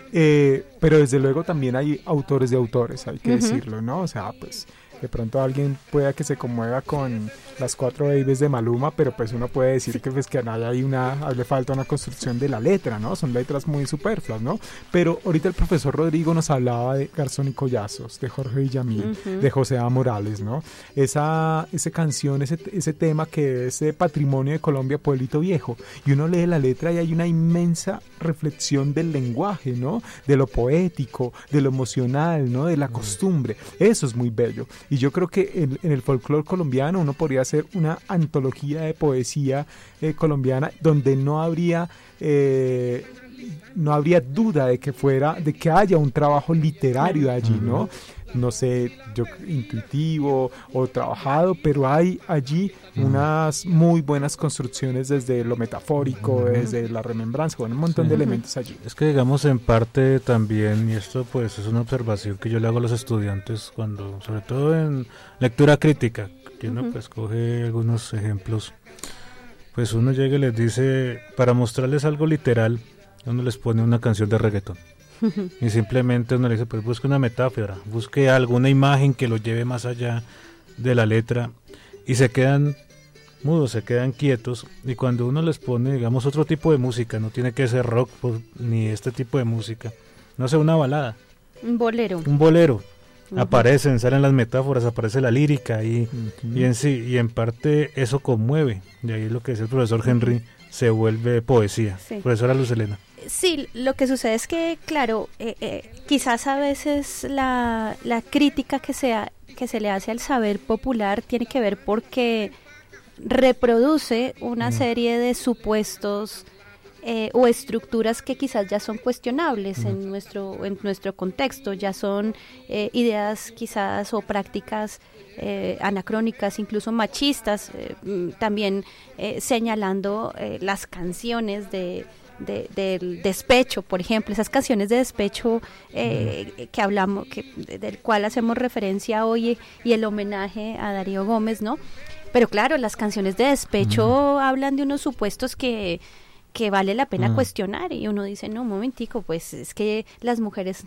Eh, pero desde luego también hay autores de autores, hay que uh-huh. decirlo, ¿no? O sea, pues de pronto alguien pueda que se conmueva con las cuatro babies de Maluma, pero pues uno puede decir sí. que pues que a nadie hay una, le falta una construcción de la letra, ¿no? Son letras muy superfluas, ¿no? Pero ahorita el profesor Rodrigo nos hablaba de Garzón y Collazos, de Jorge Villamil, uh-huh. de José A. Morales, ¿no? Esa, esa canción, ese, ese tema que es de patrimonio de Colombia, Pueblito Viejo, y uno lee la letra y hay una inmensa reflexión del lenguaje, ¿no? De lo poético, de lo emocional, ¿no? De la costumbre. Eso es muy bello. Y yo creo que en, en el folclore colombiano uno podría hacer una antología de poesía eh, colombiana donde no habría eh, no habría duda de que fuera, de que haya un trabajo literario allí, ¿no? No sé, yo intuitivo o trabajado, pero hay allí uh-huh. unas muy buenas construcciones desde lo metafórico, uh-huh. desde la remembranza, bueno, un montón sí. de elementos allí. Es que digamos en parte también, y esto pues es una observación que yo le hago a los estudiantes cuando, sobre todo en lectura crítica, que uno uh-huh. pues coge algunos ejemplos, pues uno llega y les dice, para mostrarles algo literal, uno les pone una canción de reggaetón. Y simplemente uno le dice, pues busque una metáfora, busque alguna imagen que lo lleve más allá de la letra, y se quedan mudos, se quedan quietos, y cuando uno les pone, digamos, otro tipo de música, no tiene que ser rock pues, ni este tipo de música, no sé, una balada, un bolero, un bolero, uh-huh. aparecen, salen las metáforas, aparece la lírica, y, uh-huh. y en sí, y en parte eso conmueve, y ahí lo que dice el profesor Henry, uh-huh. se vuelve poesía. Sí. Profesora Luz Helena. Sí, lo que sucede es que, claro, eh, eh, quizás a veces la, la crítica que, sea, que se le hace al saber popular tiene que ver porque reproduce una mm. serie de supuestos eh, o estructuras que quizás ya son cuestionables mm. en nuestro en nuestro contexto, ya son eh, ideas quizás o prácticas Eh, anacrónicas, incluso machistas, eh, también eh, señalando eh, las canciones de, de, del despecho, por ejemplo, esas canciones de despecho eh, mm. que hablamos, que, del cual hacemos referencia hoy, y el homenaje a Darío Gómez, ¿no? Pero claro, las canciones de despecho mm. hablan de unos supuestos que que vale la pena mm. cuestionar, y uno dice, no, un momentico, pues es que las mujeres,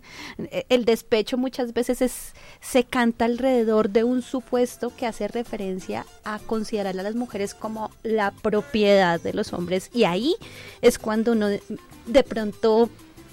el despecho muchas veces es, se canta alrededor de un supuesto que hace referencia a considerar a las mujeres como la propiedad de los hombres, y ahí es cuando uno de, de pronto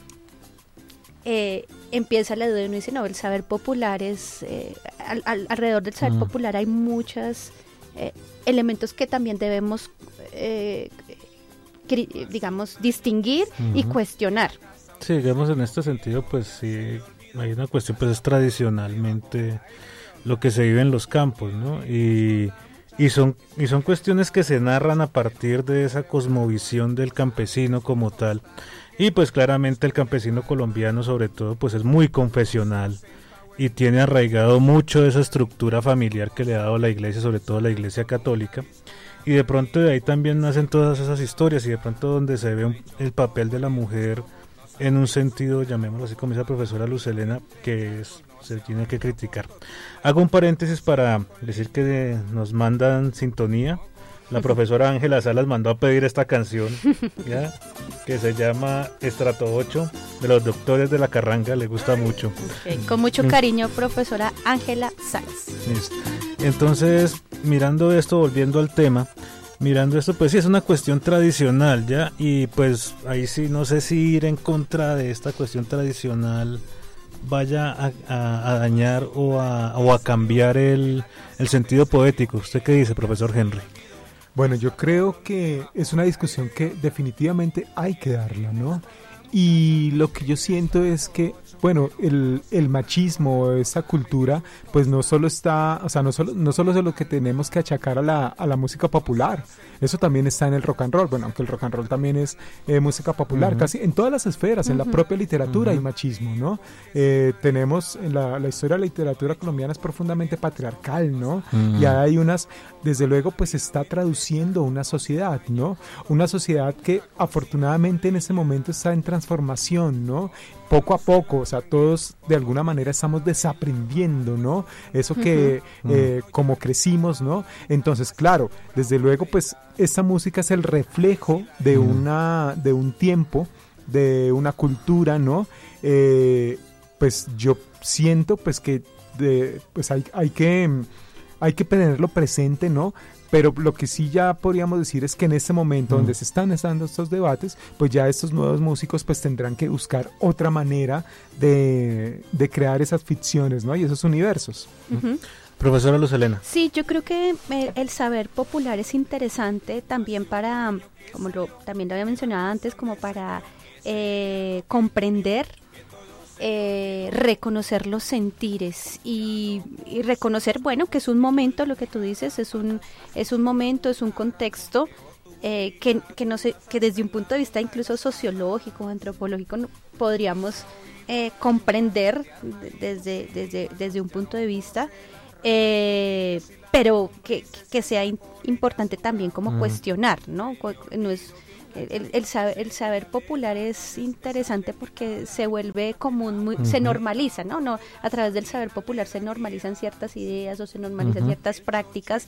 eh, empieza la duda y uno dice, no, el saber popular es, eh, al, al, alrededor del saber mm. popular hay muchos eh, elementos que también debemos eh, digamos, distinguir uh-huh. y cuestionar. Sí, digamos, en este sentido, pues sí, hay una cuestión, pues es tradicionalmente lo que se vive en los campos, ¿no? Y, y, son, y son cuestiones que se narran a partir de esa cosmovisión del campesino como tal. Y pues claramente el campesino colombiano, sobre todo, pues es muy confesional y tiene arraigado mucho de esa estructura familiar que le ha dado la iglesia, sobre todo la iglesia católica. Y de pronto de ahí también nacen todas esas historias, y de pronto donde se ve un, el papel de la mujer en un sentido, llamémoslo así, como dice la profesora Luz Helena, que es, se tiene que criticar. Hago un paréntesis para decir que de, nos mandan sintonía. La profesora Ángela Salas mandó a pedir esta canción, ¿ya? Que se llama Estrato ocho, de los Doctores de la Carranga, le gusta mucho. Okay. Con mucho cariño, profesora Ángela Salas. Listo. Entonces, mirando esto, volviendo al tema, mirando esto, pues sí es una cuestión tradicional, ¿ya? Y pues ahí sí, no sé si ir en contra de esta cuestión tradicional vaya a, a, a dañar o a, o a cambiar el, el sentido poético. ¿Usted qué dice, profesor Henry? Bueno, yo creo que es una discusión que definitivamente hay que darla, ¿no? y lo que yo siento es que, bueno, el, el machismo, esa cultura, pues no solo está, o sea, no solo, no solo es lo que tenemos que achacar a la, a la música popular, eso también está en el rock and roll, bueno, aunque el rock and roll también es eh, música popular, uh-huh. casi en todas las esferas, uh-huh. en la propia literatura uh-huh. hay machismo, ¿no? Eh, tenemos, en la, la historia de la literatura colombiana es profundamente patriarcal, ¿no? Uh-huh. Y hay unas, desde luego, pues está traduciendo una sociedad, ¿no? Una sociedad que afortunadamente en ese momento está en transformación, ¿no? Poco a poco, o sea, todos de alguna manera estamos desaprendiendo, ¿no? Eso que uh-huh. eh, como crecimos, ¿no? Entonces, claro, desde luego, pues, esta música es el reflejo de uh-huh. una, de un tiempo, de una cultura, ¿no? Eh, pues yo siento, pues, que de, pues hay, hay que, hay que tenerlo presente, ¿no? Pero lo que sí ya podríamos decir es que en este momento mm. donde se están dando estos debates, pues ya estos nuevos músicos pues tendrán que buscar otra manera de, de crear esas ficciones, ¿no? Y esos universos. Uh-huh. Profesora Luz Helena. Sí, yo creo que el, el saber popular es interesante también para, como lo, también lo había mencionado antes, como para eh, comprender Eh, reconocer los sentires y, y reconocer, bueno, que es un momento, lo que tú dices, es un es un momento, es un contexto eh, que, que no sé, que desde un punto de vista incluso sociológico, antropológico, no, podríamos eh, comprender desde, desde, desde un punto de vista, eh, pero que, que sea in, importante también como mm. cuestionar, ¿no? No es El, el, saber, el saber popular es interesante porque se vuelve común, muy, uh-huh. se normaliza, ¿no? No, a través del saber popular se normalizan ciertas ideas o se normalizan uh-huh. ciertas prácticas,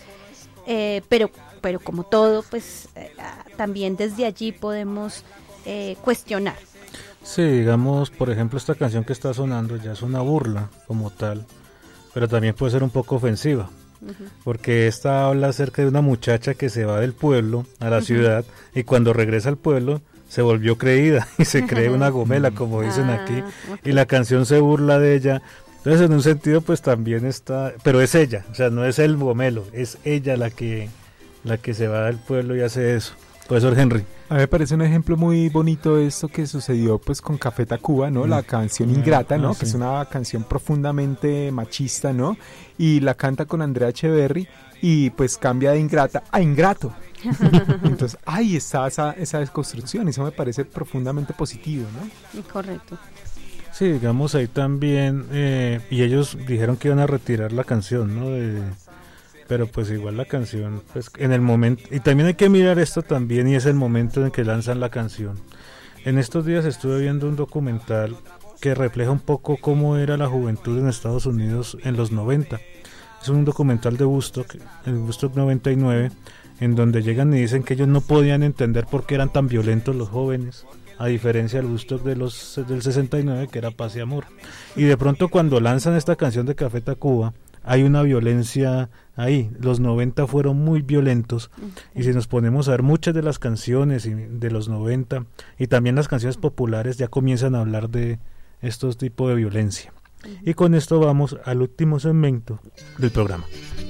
eh, pero, pero como todo, pues eh, también desde allí podemos eh, cuestionar. Sí, digamos, por ejemplo, esta canción que está sonando ya es una burla como tal, pero también puede ser un poco ofensiva. Uh-huh. Porque esta habla acerca de una muchacha que se va del pueblo a la uh-huh. ciudad y cuando regresa al pueblo se volvió creída y se cree una gomela, como dicen ah, aquí, okay. y la canción se burla de ella. Entonces, en un sentido, pues también está, pero es ella, o sea, no es el gomelo, es ella la que la que se va del pueblo y hace eso. Profesor Henry. A mí me parece un ejemplo muy bonito esto que sucedió pues con Café Tacuba, ¿no? Mm. La canción Ingrata, ¿no? Ah, sí. Que es una canción profundamente machista, ¿no? Y la canta con Andrea Echeverry y pues cambia de ingrata a ingrato. Entonces ahí está esa, esa desconstrucción y eso me parece profundamente positivo, ¿no? Correcto. Sí, digamos ahí también, eh, y ellos dijeron que iban a retirar la canción, ¿no? De... Pero pues igual la canción, pues en el momento, y también hay que mirar esto también, y es el momento en que lanzan la canción. En estos días estuve viendo un documental que refleja un poco cómo era la juventud en Estados Unidos en los noventa. Es un documental de Woodstock, el Woodstock noventa y nueve, en donde llegan y dicen que ellos no podían entender por qué eran tan violentos los jóvenes, a diferencia del Woodstock de los, del sesenta y nueve, que era paz y amor. Y de pronto cuando lanzan esta canción de Café Tacuba, hay una violencia ahí. Los noventa fueron muy violentos y si nos ponemos a ver muchas de las canciones de los noventa y también las canciones populares ya comienzan a hablar de estos tipos de violencia. Y con esto vamos al último segmento del programa.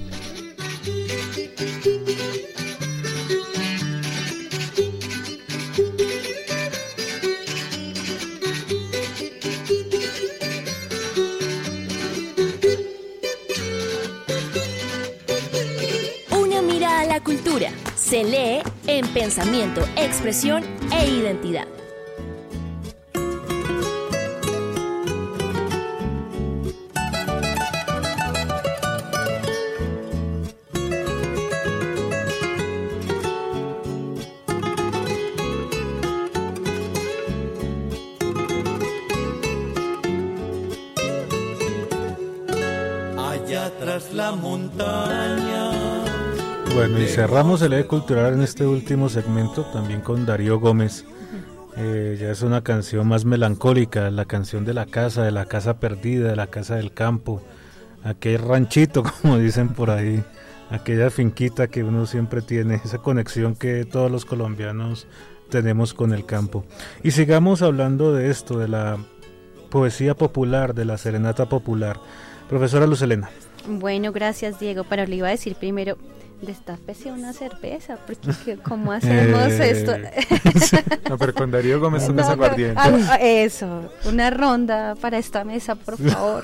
Cultura se lee en pensamiento, expresión e identidad. Allá tras la montaña. Bueno, y cerramos el E Cultural en este último segmento también con Darío Gómez. Eh, ya es una canción más melancólica, la canción de la casa, de la casa perdida, de la casa del campo, aquel ranchito, como dicen por ahí, aquella finquita que uno siempre tiene, esa conexión que todos los colombianos tenemos con el campo. Y sigamos hablando de esto, de la poesía popular, de la serenata popular. Profesora Luz Helena. Bueno, gracias Diego, pero le iba a decir primero, Destapese una cerveza, porque ¿cómo hacemos Eh, esto? No, pero con Darío Gómez son No, desaguardientes. ah, ah, eso, una ronda para esta mesa, por favor.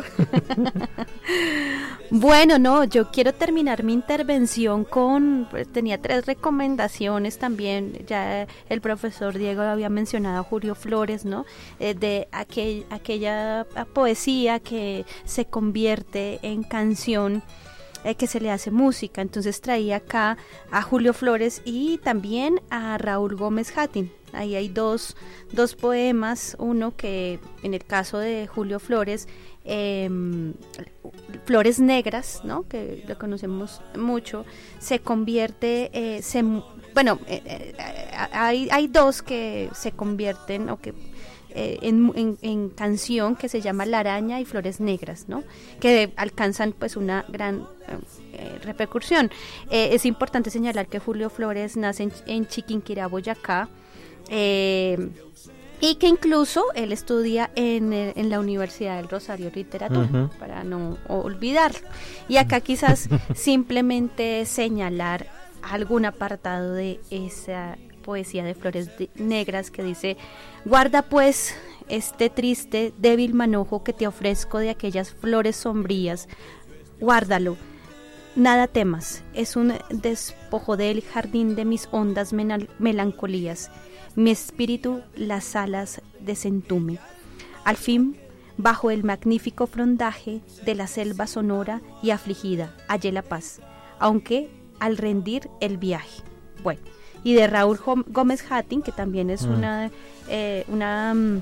Bueno, no, yo quiero terminar mi intervención con, pues, tenía tres recomendaciones también, ya el profesor Diego había mencionado a Julio Flores, ¿no? Eh, de aquel, aquella poesía que se convierte en canción, eh, que se le hace música. Entonces traía acá a Julio Flores y también a Raúl Gómez Hattin. Ahí hay dos, dos poemas, uno que en el caso de Julio Flores, eh, Flores Negras, ¿no? Que lo conocemos mucho, se convierte, eh, se, bueno, eh, eh, hay, hay dos que se convierten o que eh, en, en, en canción, que se llama La Araña y Flores Negras, ¿no? Que alcanzan pues una gran eh, repercusión. Eh, es importante señalar que Julio Flores nace en, en Chiquinquirá, Boyacá, eh, y que incluso él estudia en, en la Universidad del Rosario Literatura, uh-huh. para no olvidarlo. Y acá quizás simplemente señalar algún apartado de esa poesía de Flores de, Negras, que dice: guarda pues este triste, débil manojo que te ofrezco de aquellas flores sombrías, guárdalo, nada temas, es un despojo del jardín de mis hondas menal- melancolías, mi espíritu las alas desentume. Al fin, bajo el magnífico frondaje de la selva sonora y afligida, hallé la paz, aunque al rendir el viaje. Bueno, y de Raúl Gómez Hattin, que también es mm. una, eh, una um,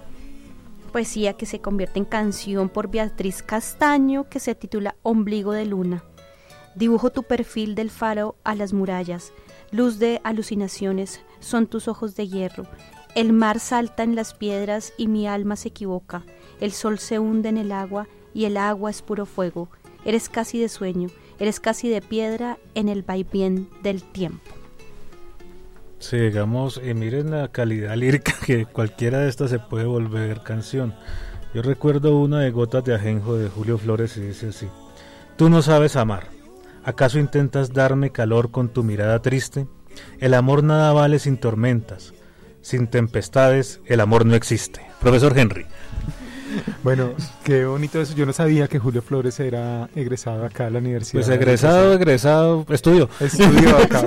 poesía que se convierte en canción por Beatriz Castaño, que se titula Ombligo de Luna. Dibujo tu perfil del faro a las murallas, luz de alucinaciones, son tus ojos de hierro. El mar salta en las piedras y mi alma se equivoca. El sol se hunde en el agua y el agua es puro fuego. Eres casi de sueño, eres casi de piedra en el vaivén del tiempo. Sí, digamos, y miren la calidad lírica, que cualquiera de estas se puede volver canción. Yo recuerdo una de Gotas de Ajenjo de Julio Flores y dice así: tú no sabes amar, ¿acaso intentas darme calor con tu mirada triste? El amor nada vale sin tormentas, sin tempestades el amor no existe. Profesor Henry. Bueno, qué bonito eso. Yo no sabía que Julio Flores era egresado acá a la universidad. Pues egresado, egresado, estudio. Estudio acá.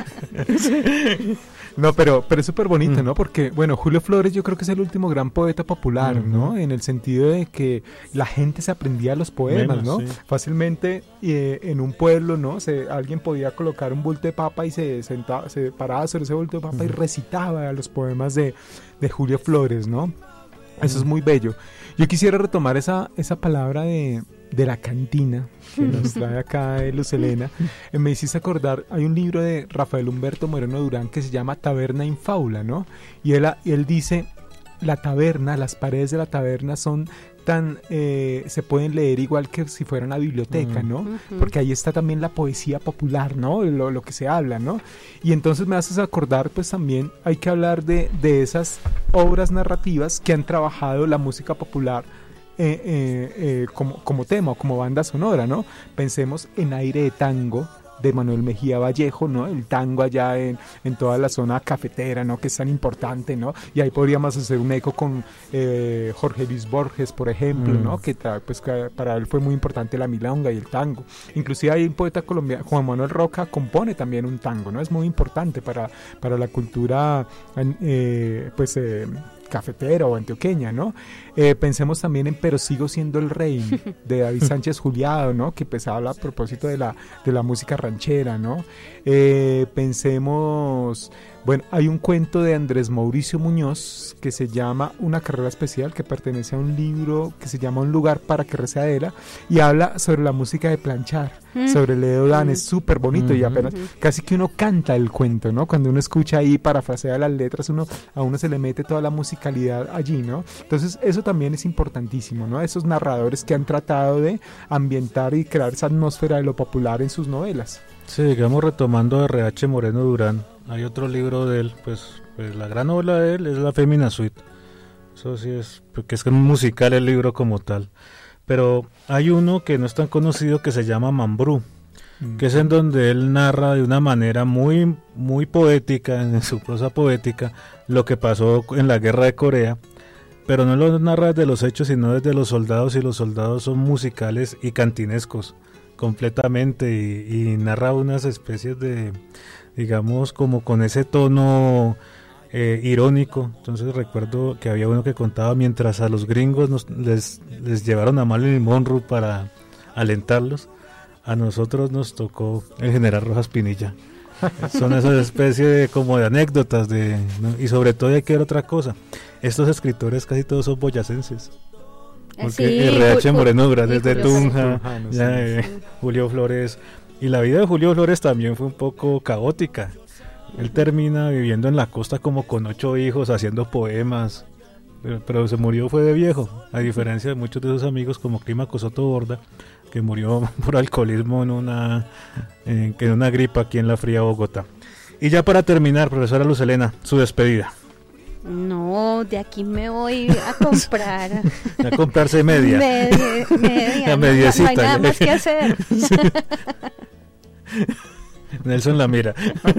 No, pero, pero es súper bonito, mm. ¿no? Porque, bueno, Julio Flores yo creo que es el último gran poeta popular, uh-huh. ¿no? En el sentido de que la gente se aprendía los poemas, Menos, ¿no? Sí. Fácilmente eh, en un pueblo, ¿no? Se, alguien podía colocar un bulto de papa y se sentaba, se paraba sobre ese bulto de papa uh-huh. y recitaba los poemas de, de Julio Flores, ¿no? Eso uh-huh. es muy bello. Yo quisiera retomar esa, esa palabra de, de la cantina que nos trae acá Luz Helena. Eh, me hiciste acordar, hay un libro de Rafael Humberto Moreno Durán que se llama Taberna in Faula, ¿no? Y él, y él dice, la taberna, las paredes de la taberna son tan, eh, se pueden leer igual que si fuera una biblioteca, ¿no? Uh-huh. Porque ahí está también la poesía popular, ¿no? Lo, lo que se habla, ¿no? Y entonces me haces acordar, pues también hay que hablar de, de esas obras narrativas que han trabajado la música popular eh, eh, eh, como, como tema o como banda sonora, ¿no? Pensemos en Aire de Tango, de Manuel Mejía Vallejo, ¿no? El tango allá en, en toda la zona cafetera, ¿no? Que es tan importante, ¿no? Y ahí podríamos hacer un eco con eh, Jorge Luis Borges, por ejemplo, mm. ¿no? Que, tra- pues, que para él fue muy importante la milonga y el tango. Inclusive hay un poeta colombiano, Juan Manuel Roca, compone también un tango, ¿no? Es muy importante para, para la cultura, eh, pues... Eh, cafetera o antioqueña, ¿no? Eh, pensemos también en Pero sigo siendo el rey, de David Sánchez Juliado, ¿no? Que pues habla a propósito de la, de la música ranchera, ¿no? Eh, pensemos, bueno, hay un cuento de Andrés Mauricio Muñoz que se llama Una carrera especial, que pertenece a un libro que se llama Un lugar para que rece Adela, y habla sobre la música de planchar, mm. sobre Leo Dan, mm. es súper bonito, mm. y apenas, mm. casi que uno canta el cuento, ¿no? Cuando uno escucha ahí, parafrasea las letras, uno, a uno se le mete toda la musicalidad allí, ¿no? Entonces eso también es importantísimo, ¿no? Esos narradores que han tratado de ambientar y crear esa atmósfera de lo popular en sus novelas. Sí, digamos, retomando a R H Moreno Durán, hay otro libro de él, pues, pues la gran obra de él es La Fémina Suite. Eso sí es, porque es musical el libro como tal. Pero hay uno que no es tan conocido que se llama Mambrú. mm. que es en donde él narra de una manera muy, muy poética, en su prosa poética, lo que pasó en la guerra de Corea, pero no lo narra desde los hechos, sino desde los soldados, y los soldados son musicales y cantinescos completamente, y, y narra unas especies de, digamos, como con ese tono eh, irónico. Entonces recuerdo que había uno que contaba mientras a los gringos nos, les, les llevaron a Marilyn Monroe para alentarlos, a nosotros nos tocó el general Rojas Pinilla. Son esas especies de, como de anécdotas de, ¿no? Y sobre todo hay que ver otra cosa, estos escritores casi todos son boyacenses, porque sí, R H Moreno Durán es de Tunja, Tunja, no ya, sé. eh, Julio Flores, y la vida de Julio Flores también fue un poco caótica. Él termina viviendo en la costa como con ocho hijos, haciendo poemas, pero, pero se murió fue de viejo, a diferencia de muchos de sus amigos como Clímaco Soto Borda, que murió por alcoholismo en una, en, en una gripa aquí en la fría Bogotá. Y ya para terminar, profesora Luz Helena, su despedida. No, de aquí me voy a comprar. A comprarse media. Media, media. La no, mediecita. no hay nada más que hacer. Sí. Nelson la mira.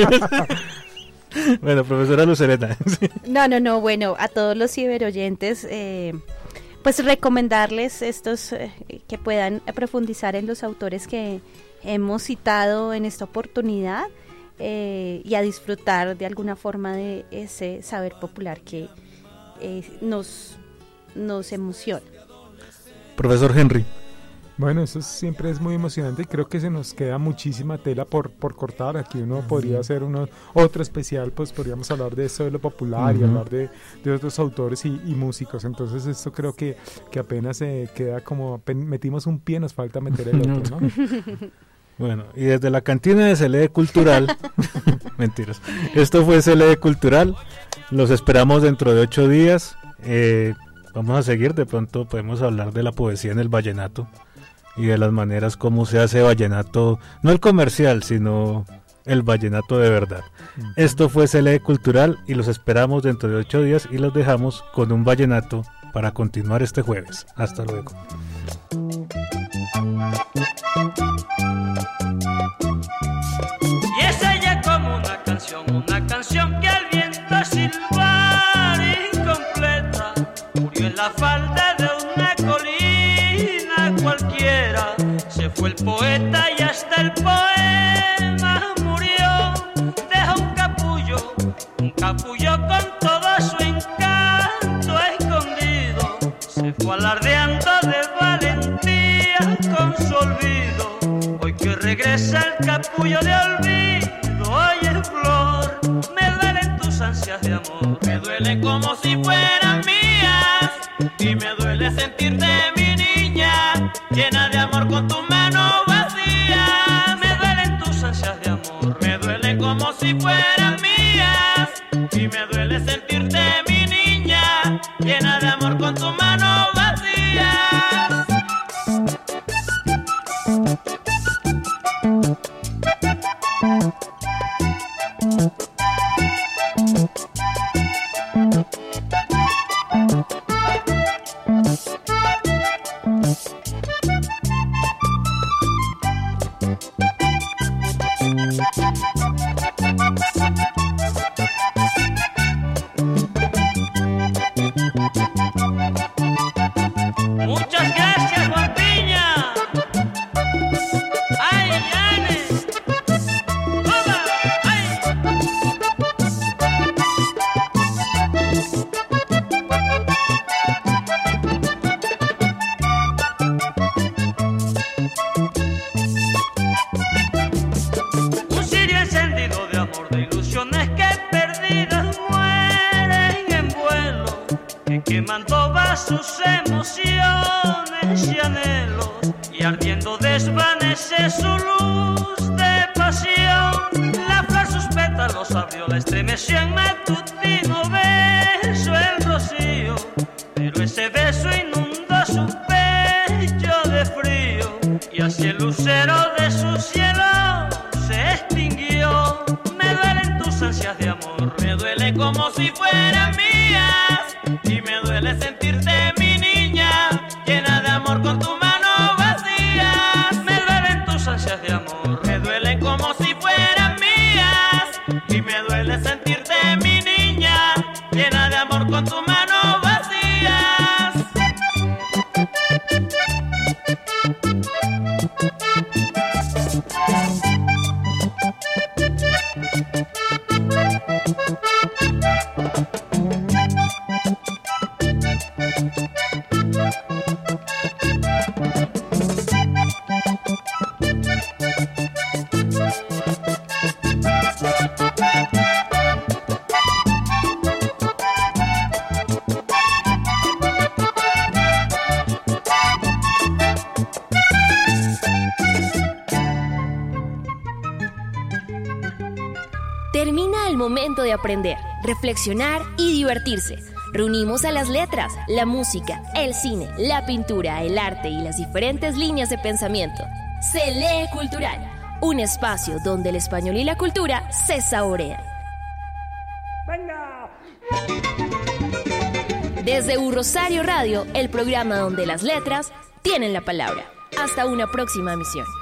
Bueno, profesora Luz Helena. Sí. No, no, no, bueno, a todos los ciberoyentes, eh, pues recomendarles estos eh, que puedan profundizar en los autores que hemos citado en esta oportunidad. Eh, y a disfrutar de alguna forma de ese saber popular que eh, nos, nos emociona. Profesor Henry. Bueno, eso siempre es muy emocionante y creo que se nos queda muchísima tela por, por cortar. Aquí uno uh-huh. podría hacer uno, otro especial, pues podríamos hablar de eso de lo popular uh-huh. y hablar de, de otros autores y, y músicos. Entonces esto creo que, que apenas se queda como, metimos un pie, nos falta meter el otro, ¿no? Bueno, y desde la cantina de C L E Cultural, mentiras, esto fue C L E Cultural, los esperamos dentro de ocho días, eh, vamos a seguir, de pronto podemos hablar de la poesía en el vallenato y de las maneras como se hace vallenato, no el comercial, sino el vallenato de verdad. Uh-huh. Esto fue C L E Cultural y los esperamos dentro de ocho días y los dejamos con un vallenato para continuar este jueves. Hasta luego. Y es ella como una canción, una canción que al viento silbar incompleta murió en la falda de una colina cualquiera. Se fue el poeta y hasta el poema murió. Dejó un capullo, un capullo con todo su encanto escondido. Se fue alardeando de valentía con su olvido. Hoy que regresa el capullo de olvido, oye flor, me duelen tus ansias de amor, me duelen como si fueran mías, y me duele sentirte mi niña, llena de amor con tu mano vacía. Me duelen tus ansias de amor, me duelen como si fueran mías, y me duele sentirte mi niña, llena de amor con tu mano vacía. Muchas gracias, Juan Piña. Ay, Yanes. Toma, ay. Un cirio encendido de amor, de ilusiones que perdidas mueren en vuelo, que queman todas sus emociones y anhelos, y ardiendo desvanece su luz de pasión. La flor sus pétalos abrió, la estremeció en matutino beso el rocío, pero ese beso inundó su pecho de frío, y así el lucero de su cielo se extinguió. Me duelen tus ansias de amor, me duele como si fueran mías, y me duele sentirte mi niña, llena de amor con tu mano vacía. Me duelen tus ansias de amor, me duele sentirte mi niña, llena de amor con tus manos vacías. Termina el momento de aprender, reflexionar y divertirse. Reunimos a las letras, la música, el cine, la pintura, el arte y las diferentes líneas de pensamiento. Se lee cultural, un espacio donde el español y la cultura se saborean. Desde U Rosario Radio, el programa donde las letras tienen la palabra. Hasta una próxima emisión.